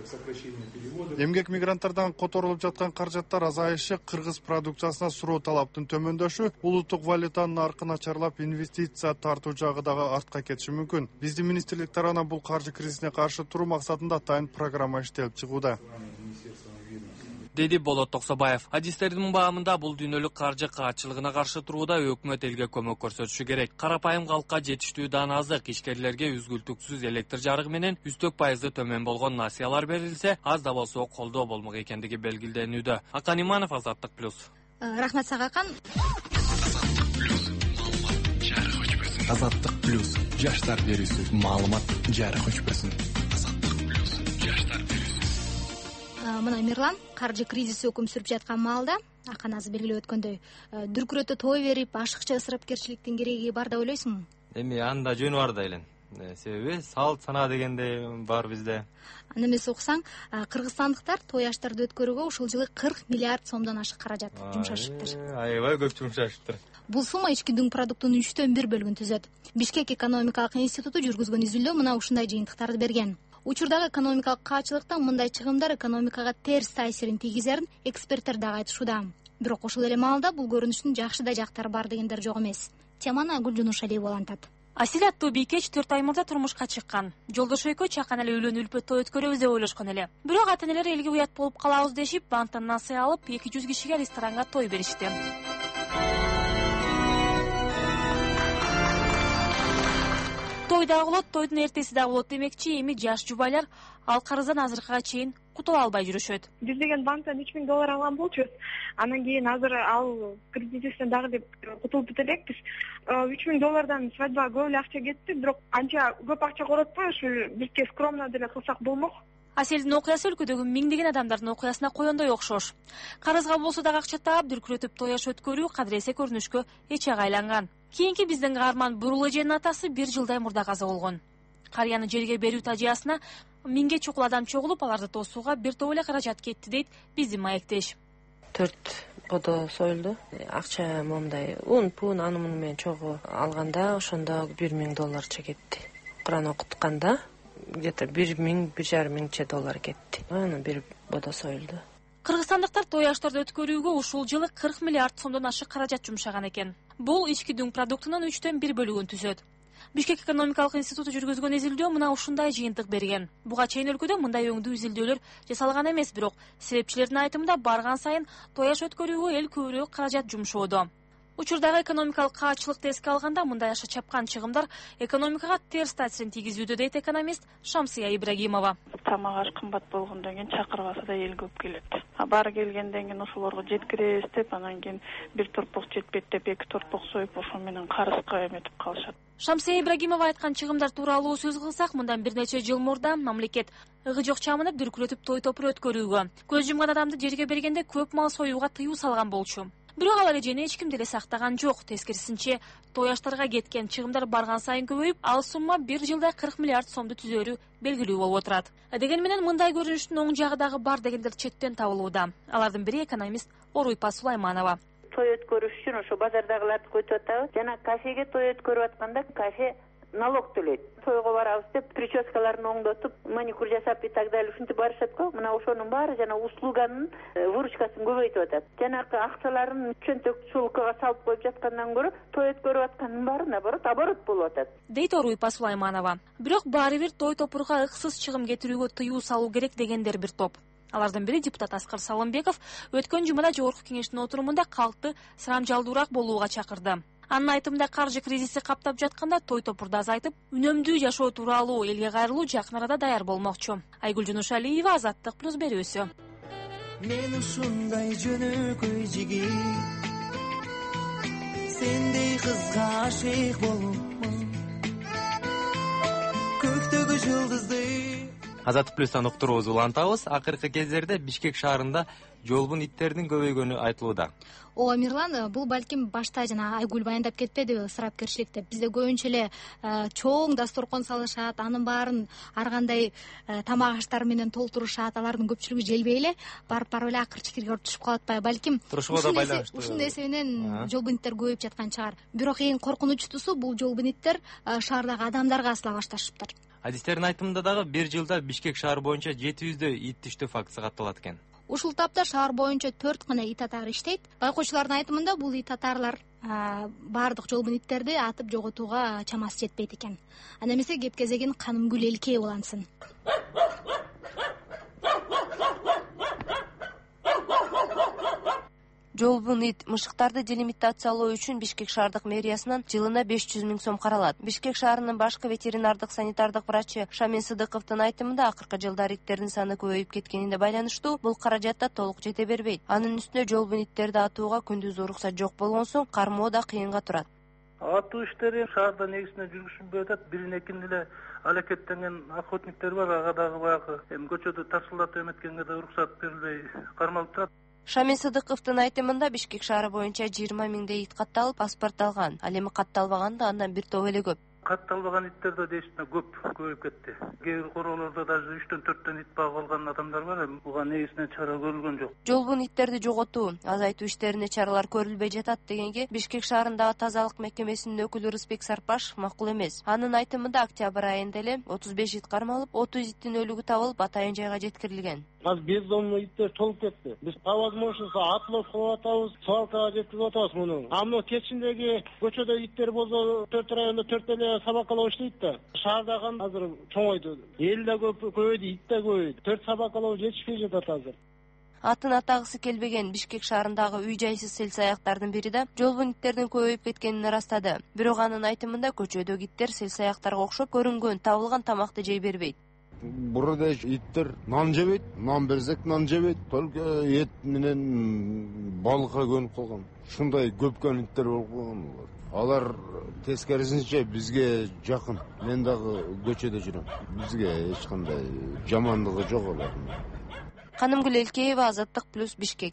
Эмгек мигранттардан которулуп жаткан каражаттар азайышы, кыргыз продукциясына суроо талаптын төмөндөшү, улуттук валютанын наркын ачарлап инвестиция тартуу жагы дагы артка кетиши мүмкүн. Биздин министрлик тарабынан бул каржы кризисине каршы туруу максатында атайын программа иштелип чыгууда, деди Болот Токсобаев. Адистердин баамында бул дүйнөлүк каржы каатчылыгына каршы турууда өкмөт элге көмөк көрсөтүшү керек. Карапайым калкка жетиштүү дан азык, ишкерлерге үзгүлтүксүз электр жарыгы менен үстөк пайызы төмөн болгон насыялар берилсе, аз да болсо колдоо болмок экендиги белгиленүүдө. Акан Иманов, Азаттык плюс. Рахмат сага, Акан. Азаттык плюс жаштар берүүсү, маалымат жарык өчпөсүн. Азаттык плюс жаштар берүүсү. Мына Мирлан, каржы кризиси өкүм сүрүп жаткан маалда, Акан азыр белгилеп өткөндөй, дүркүрөтө той берип, ашыкча ысырапкерчиликтин кереги бар деп ойлойсуңбу? Эми анда жөнү бар да элен. Себеби салт сана дегенде бар бизде. Аны эмес уксаң, кыргызстандыктар той аштарды өткөрүүгө ушул жылы кырк миллиард сомдон ашык каражат жумшашыптыр. Аябай көп жумшашыптыр. Бул сумма ички дүң продуктунун үчтөн бир бөлүгүн түзөт. Бишкек экономикалык институту жүргүзгөн изилдөө мына ушундай жыйынтыктарды берген. Учурдагы экономикалык каатчылыктан мындай чыгымдар экономикага терс таасирин тийгизерин эксперттер дагы айтышууда. Бирок ушул эле маалда бул көрүнүштүн жакшы да жактары бар дегендер жок эмес. Теманы Айгүл Жунушалиева улантат. Асель аттуу бийкеч төрт ай мурда турмушка чыккан. Жолдошу экөө чакан эле үйлөнүп үлпөт той өткөрөбүз деп ойлошкон эле. Бирок ата-энелер элге уят болуп калабыз дешип, банктан насыя алып, эки жүз кишиге ресторанга той беришти. Той дагы болот, тойдун эртеси дагы болот демекчи, эми жаш жубайлар ал карыздан азыркыга чейин кутула албай жүрүшөт. Биз деген банктан үч миң доллар алган болчубуз. Анан кийин азыр ал кредитибизден дагы деп кутулуп бите элекпиз. үч миң доллардан свадьбага көп эле акча кетти, бирок анча көп акча коротпой, ушу бизге скромно деле кылсак болмок. Аселдин окуясы өлкөдөгү миңдеген адамдардын окуясына коёндой окшош. Карызга болсо дагы акча таап, дүркүрөтүп той аш өткөрүү кадыресе көрүнүшкө эч ага айланган. Кийинки биздин каарман Бурул эженин атасы бир жылдай мурда каза болгон. Карыяны жерге берүү тажыясына миңге чукул адам чогулуп, аларды тосууга бир топ эле каражат кетти дейт биздин маектеш. Төрт бодо союлду. Акча момундай ун, пун, аны муну менен чогуу алганда ошондо бир миң долларча кетти. Куран окутканда где-то бир миң, бир жарым миңче доллар кетти. Анан бир бодо союлду. Кыргызстандыктар той аштарды өткөрүүгө ушул жылы кырк миллиард сомдон ашык каражат жумшаган экен. Бул ички дүң продуктунун үчтөн бир бөлүгүн түзөт. Бишкек экономикалык институту жүргүзгөн изилдөө мына ушундай жыйынтык берген. Буга чейин өлкөдө мындай өңдүү изилдөөлөр жасалган эмес, бирок себепчилердин айтымында барган сайын той аш өткөрүүгө эл көбүрөөк каражат жумшоодо. Учурдагы экономикалык каачылыкты эске алганда мындай аша чапкан чыгымдар экономикага терс таасирин тийгизүүдө дейт экономист Шамсыя Ибрагимова. Тамак аш кымбат болгондон кийин чакырбаса да эл көп келет. Баары келгенден кийин ошолорго жеткиребиз деп, анан кийин бир торпок жетпейт деп эки торпок союп, ошо менен карызга эметип калышат. Шамсыя Ибрагимова айткан чыгымдар тууралуу сөз кылсак, мындан бир нече жыл мурда мамлекет ыгы жок чамынып дүркүрөтүп той топур өткөрүүгө, көз жумган адамды жерге бергенде көп мал союуга тыюу салган болчу. Бирок ал эрежени эч ким деле сактаган жок. Тескерисинче, той аштарга кеткен чыгымдар барган сайын көбөйүп, ал сумма бир жылда кырк миллиард сомду түзөөрү белгилүү болуп отурат. Дегени менен мындай көрүнүштүн оң жагы дагы бар дегендер четтен табылууда. Алардын бири экономист Оруйпа Сулайманова. Той өткөрүш үчүн ошо базардагыларды көтүп атабыз. Жана кафеге той өткөрүп атканда кафе налог төлөйт. Тойго барабыз деп прическаларын оңдотуп, маникюр жасап и так далее ушинтип барышат го. Мына ошонун баары жана услуганын выручкасын көбөйтүп атат. Жанагы акчаларын чөнтөк чулкага салып коюп жаткандан көрө той өткөрүп аткандын баары наоборот оборот болуп атат. Дейт Оруйпа Сулайманова. Бирок баары бир той топурга ыксыз чыгым кетирүүгө тыюу салуу керек дегендер бир топ. Алардын бири депутат Аскар Салымбеков өткөн жумада жогорку кеңештин отурумунда калкты сырамжалдуураак болууга чакырды. Анын айтымында каржы кризиси каптап жатканда той топурду азайтып, үнөмдүү жашоо тууралуу элге кайрылуу жакын арада даяр болмокчу. Айгүл Жунушалиева, Азаттык плюс берүүсү. Мен ушундай жөнөкөй жигит, сендей кызга ашык болупмун. Көктөгү жылдызды. Азаттык плюстан уктуруубузду улантабыз. Акыркы кездерде Бишкек шаарында жолбун иттердин көбөйгөнү айтылууда. Ооба Мирлан, бул балким башта жана Айгүл баяндап кетпедиби, ысырапкерчиликте. Бизде көбүнчө эле чоң дасторкон салышат, анын баарын ар кандай тамак аштар менен толтурушат, алардын көпчүлүгү желбей эле барып барып эле акыр чикирге түшүп калып атпайбы? Балким ушунун эсебинен жолбун иттер көбөйүп жаткан чыгар. Бирок эң коркунучтуусу бул жолбун иттер шаардагы адамдарга асыла башташыптыр. Адистердин айтымында дагы бир жылда Бишкек шаар боюнча жети жүздөй ит түштөө фактысы катталат экен. Ушул тапта шаар боюнча төрт гана ит атары иштейт. Байкоочулардын айтымында бул ит атарлар баардык жолбун иттерди атып жоготууга чамасы жетпейт экен. Анда эмесе кеп кезегин Канымгүл Элкеева улантсын. Жолбун ит мышыктарды делимитациялоо үчүн Бишкек шаардык мэриясынан жылына беш жүз миң сом каралат. Бишкек шаарынын башкы ветеринардык санитардык врачы Шамин Сыдыковдун айтымында акыркы жылдары иттердин саны көбөйүп кеткенине байланыштуу бул каражатта толук жете бербейт. Анын үстүнө жолбун иттерди атууга күндүз уруксат жок болгон соң кармоо да кыйынга турат. Атуу иштери шаарда негизинен жүргүзүлбөй атат. Бирин экин эле алакеттенген охотниктер бар, ага дагы баягы эми көчөдө тарсылдатып эметкенге да уруксат берилбей кармалып турат. Шамин Сыдыковдун айтымында Бишкек шаары боюнча жыйырма миңдей ит катталып, паспорт алган. Ал эми катталбаган да андан бир топ эле көп. Катталбаган иттер да действительно көп көбөйүп кетти. Кээ бир короолордо даже үчтөн төрттөн ит багып алган адамдар бар, эми буга негизинен чара көрүлгөн жок. Жолбун иттерди жоготуу, азайтуу иштерине чаралар көрүлбөй жатат дегенге Бишкек шаарындагы тазалык мекемесинин өкүлү Рысбек Сарпаш макул эмес. Анын айтымында октябрь айында эле отуз беш ит кармалып, отуз иттин өлүгү табылып, атайын жайга жеткирилген. азыр бездомный иттер толуп кетти. Биз по возможности отлов кылып атабыз, свалкага жеткизип атабыз муну. А мына кечиндеги көчөдө иттер болсо төрт районда төрт эле собакалоо иштейт да. Шаардагы азыр чоңойду. Эл да көп көбөйдү, ит да көбөйдү. төрт собакалоо жетишпей жатат азыр. Атын атагысы келбеген Бишкек шаарындагы үй-жайсыз сел-саяктардын бири да жолбун иттердин көбөйүп кеткенин ырастады. Бирок анын айтымында көчөдөгү иттер сел-саяктарга окшоп көрүнгөн, табылган тамакты жей бербейт. Burada ittер нан жебейт, нан берсек нан жебейт, только эт менен балыкка көнүп калган. Ушундай көпкөн иттер болуп калган булар. Алар тескерисинче бизге жакын. Мен дагы көчөдө жүрөм. Бизге эч кандай жамандыгы жок алардын. Канымгүл Элкеева, Азаттык плюс Бишкек.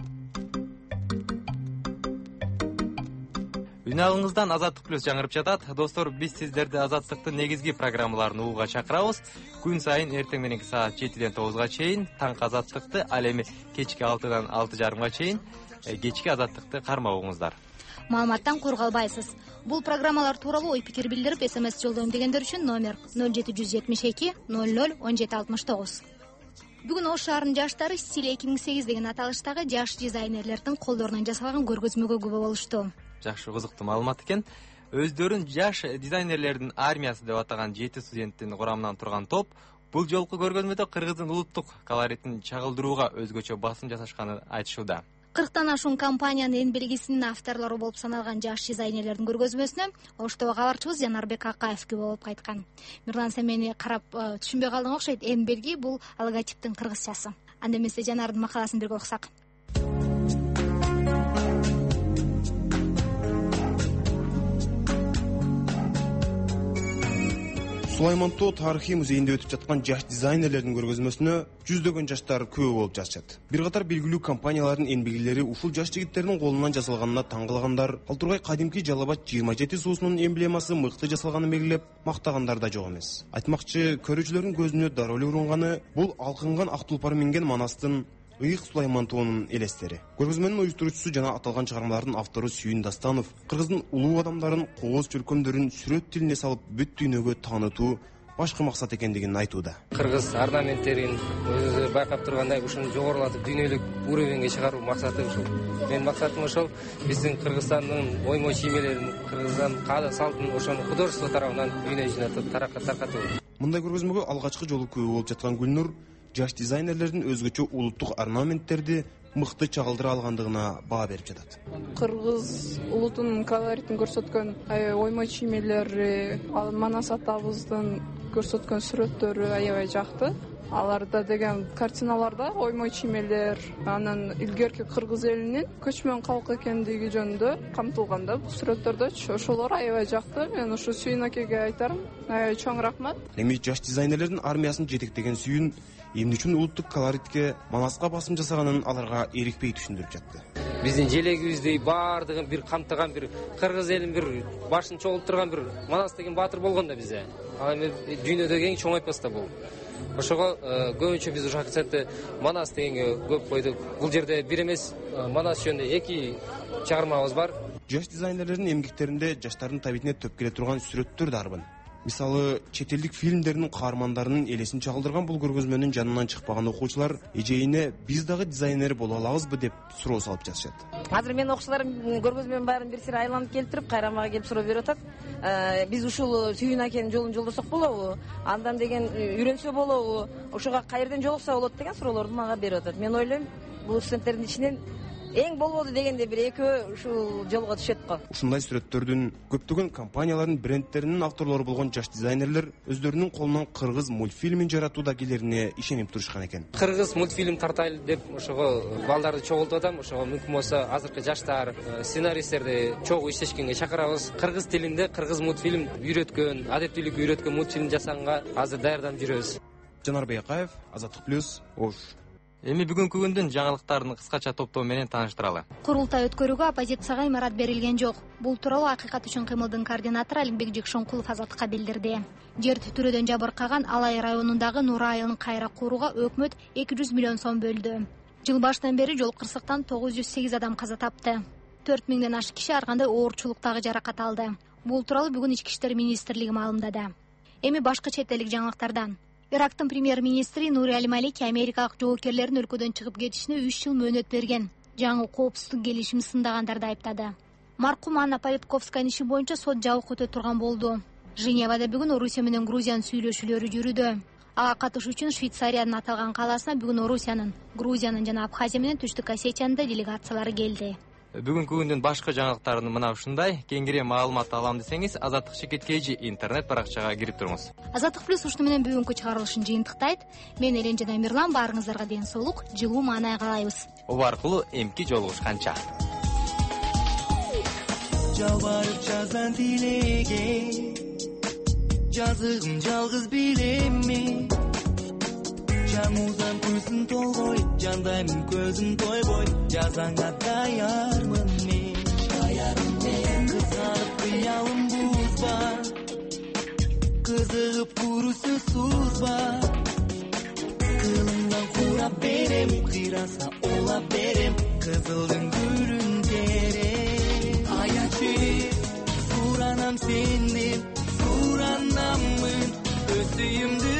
Үн алыңыздан Азаттык плюс жаңырып жатат. Достор, биз сиздерди Азаттыктын негизги программаларын угууга чакырабыз. Күн сайын эртең мененки саат жетиден тогузга чейин таңкы Азаттыкты, ал эми кечки алтыдан алты жарымга чейин кечки Азаттыкты кармабыңыздар. Маалыматтан коргалбайсыз. Бул программалар тууралуу ой пикир билдирип, смс жолдойм дегендер үчүн номер ноль жети жүз жетимиш эки ноль ноль он жети алтымыш тогуз. Бүгүн Ош шаарынын жаштары Стиль эки миң сегиз деген аталыштагы жаш дизайнерлердин колдорунан жасалган көргөзмөгө күбө болушту. Жакшы, кызыктуу маалымат экен. Өздөрүн жаш дизайнерлердин армиясы деп атаган жети студенттин курамынан турган топ бул жолку көргөзмөдө кыргыздын улуттук колоритин чагылдырууга өзгөчө басым жасашканын айтышууда. кырктан ашуун компаниянын эн белгисинин авторлору болуп саналган жаш дизайнерлердин көргөзмөсүнө Оштогу кабарчыбыз Жанарбек Акаев күбө болуп кайткан. Мирлан, сен мени карап түшүнбөй калдың окшойт. Эн белги бул логотиптин кыргызчасы. Анда эмесе Жанардын макаласын бирге окусак. Сулайман-Тоо тарыхый музейинде өтүп жаткан жаш дизайнерлердин көргөзмөсүнө жүздөгөн жаштар күбө болуп жатышат. Бир катар белгилүү компаниялардын эмгегилери ушул жаш жигиттердин колунан жасалганына таң калгандар. Ал тургай кадимки Жалал Абад жыйырма жети суусунун эмблемасы мыкты жасалганын белгилеп мактагандар да жок эмес. Айтмакчы, көрүүчүлөрдүн көзүнө дароо эле урунганы бул алкынган ак тулпар минген манастын Ыйык Сулайман-Тоонун элестери. Көргөзмөнүн уюштуруучусу жана аталган чыгармалардын автору Сүйүн Дастанов кыргыздын улуу адамдарын, кооз чөлкөмдөрүн сүрөт тилине салып бүт дүйнөгө таанытуу башкы максат экендигин айтууда. Кыргыз орнаменттерин өзү байкап тургандай ушуну жогорулатып дүйнөлүк уровеньге чыгаруу максаты ушул. Менин максатым ошол, биздин Кыргызстандын оймо чиймелерин, Кыргызстан каада салтын ошону художество тарабынан дүйнө жүзүнө таркатуу. Мындай көргөзмөгө алгачкы жолу күбө болуп жаткан Гүлнур жаш дизайнерлердин өзгөчө улуттук орнаменттерди мыкты чагылдыра алгандыгына баа берип жатат. Кыргыз улутунун колоритин көрсөткөн оймо чиймелери, Манас атабыздын көрсөткөн сүрөттөрү аябай жакты. Аларда деген картиналарда оймо чиймелер, анан илгерки кыргыз элинин көчмөн калк экендиги жөнүндө камтылган да. Бул сүрөттөрдө ошолор аябай жакты. Мен ушу Сүйүн акеге айтарым, аябай чоң рахмат. Эми жаш дизайнерлердин армиясын жетектеген Сүйүн эмне үчүн улуттук колоритке, Манаска басым жасаганын аларга эрикпей түшүндүрүп жатты. Биздин желегибизди баардыгын бир камтыган, бир кыргыз элин бир башын чогултуп турган бир Манас деген баатыр болгон да бизде. Ал эми дүйнөдөгү эң чоң эпос да бул. Ошого көбүнчө биз ушул акцентти Манас дегенге көп койдук. Бул жерде бир эмес, Манас жөнүндө эки чыгармабыз бар. Жаш дизайнерлердин эмгектеринде жаштардын табитине төп келе турган сүрөттөр да арбын. Мисалы, чет элдик фильмдердин каармандарынын элесин чагылдырган бул көргөзмөнүн жанынан чыкпаган окуучулар эжейине биз дагы дизайнер боло алабызбы деп суроо салып жатышат. Азыр менин окуучуларым көргөзмөнүн баарын бир сире айланып келип туруп, кайра мага келип суроо берип атат. Биз ушул Сүйүн акенин жолун жолдосок болобу? Андан деген үйрөнсө болобу? Ошого каерден жолукса болот деген суроолорду мага берип атат. Мен ойлойм, бул студенттердин ичинен эң болбоду дегенде бир экөө ушул жолго түшөт го. Ушундай сүрөттөрдүн көптөгөн компаниялардын брендтеринин авторлору болгон жаш дизайнерлер өздөрүнүн колунан кыргыз мультфильмин жаратууда келерине ишенип турушкан экен. Кыргыз мультфильм тартайлы деп ошого балдарды чогултуп атам. Ошого мүмкүн болсо азыркы жаштар, сценаристтерди чогуу иштешкенге чакырабыз. Кыргыз тилинде кыргыз мультфильм үйрөткөн, адептүүлүккө үйрөткөн мультфильм жасаганга азыр даярданып жүрөбүз. Жанарбек Акаев, Азаттык плюс, Ош. Эми бүгүнкү күндүн жаңылыктарын кыскача топтоо менен тааныштыралы. Курултай өткөрүүгө оппозицияга имарат берилген жок. Бул тууралуу Акыйкат үчүн кыймылдын координатору Алимбек Жекшонкулов Азаттыкка билдирди. Жер титирөөдөн жабыркаган Алай районундагы Нура айылын кайра курууга өкмөт эки жүз миллион сом бөлдү. Жыл башынан бери жол кырсыктан тогуз жүз сегиз адам каза тапты. төрт миңден ашык киши ар кандай оорчулуктагы жаракат алды. Бул тууралуу бүгүн Ички иштер министрлиги маалымдады. Эми башка чет элдик жаңылыктардан. Ирактын премьер-министри Нури Аль-Малики америкалык жоокерлердин өлкөдөн чыгып кетишине үч жыл мөөнөт берген. Жаңы коопсуздук келишимин сындагандарды айыптады. Маркум Анна Политковсканын иши боюнча сот жабык өтө турган болду. Женевада бүгүн Орусия менен Грузиянын сүйлөшүүлөрү жүрүүдө. Ага катышуу үчүн Швейцариянын аталган калаасына бүгүн Орусиянын, Грузиянын жана Абхазия менен Түштүк Осетиянын да делегациялары келди. Бүгүнкү күндүн башка жаңылыктарын мына ушундай. Кеңири маалымат алам десеңиз, Азаттык Шекет Кежи интернет баракчага кирип туруңуз. Азаттык плюс ушуну менен бүгүнкү чыгарылышын жыйынтыктайт. Мен Элен жана Мирлан баарыңыздарга ден соолук, жылуу маанай каалайбыз. Оба аркылуу эмки жолугушканча. Жалбарып жаздан тилеге, жазыгым жалгыз билемми. Жамузан көзүн толгой, жандаймын көзүн тойбой, жазаңа даярмын мен. Даярмын мен. Кызганып кыялым бузба, кызыгып курусу сузба. Кылыңдан курап берем, кыйраса олап берем, кызылдын гүлүн терем. Аячы, суранам сенден, суранаммын, өз сүйүмдү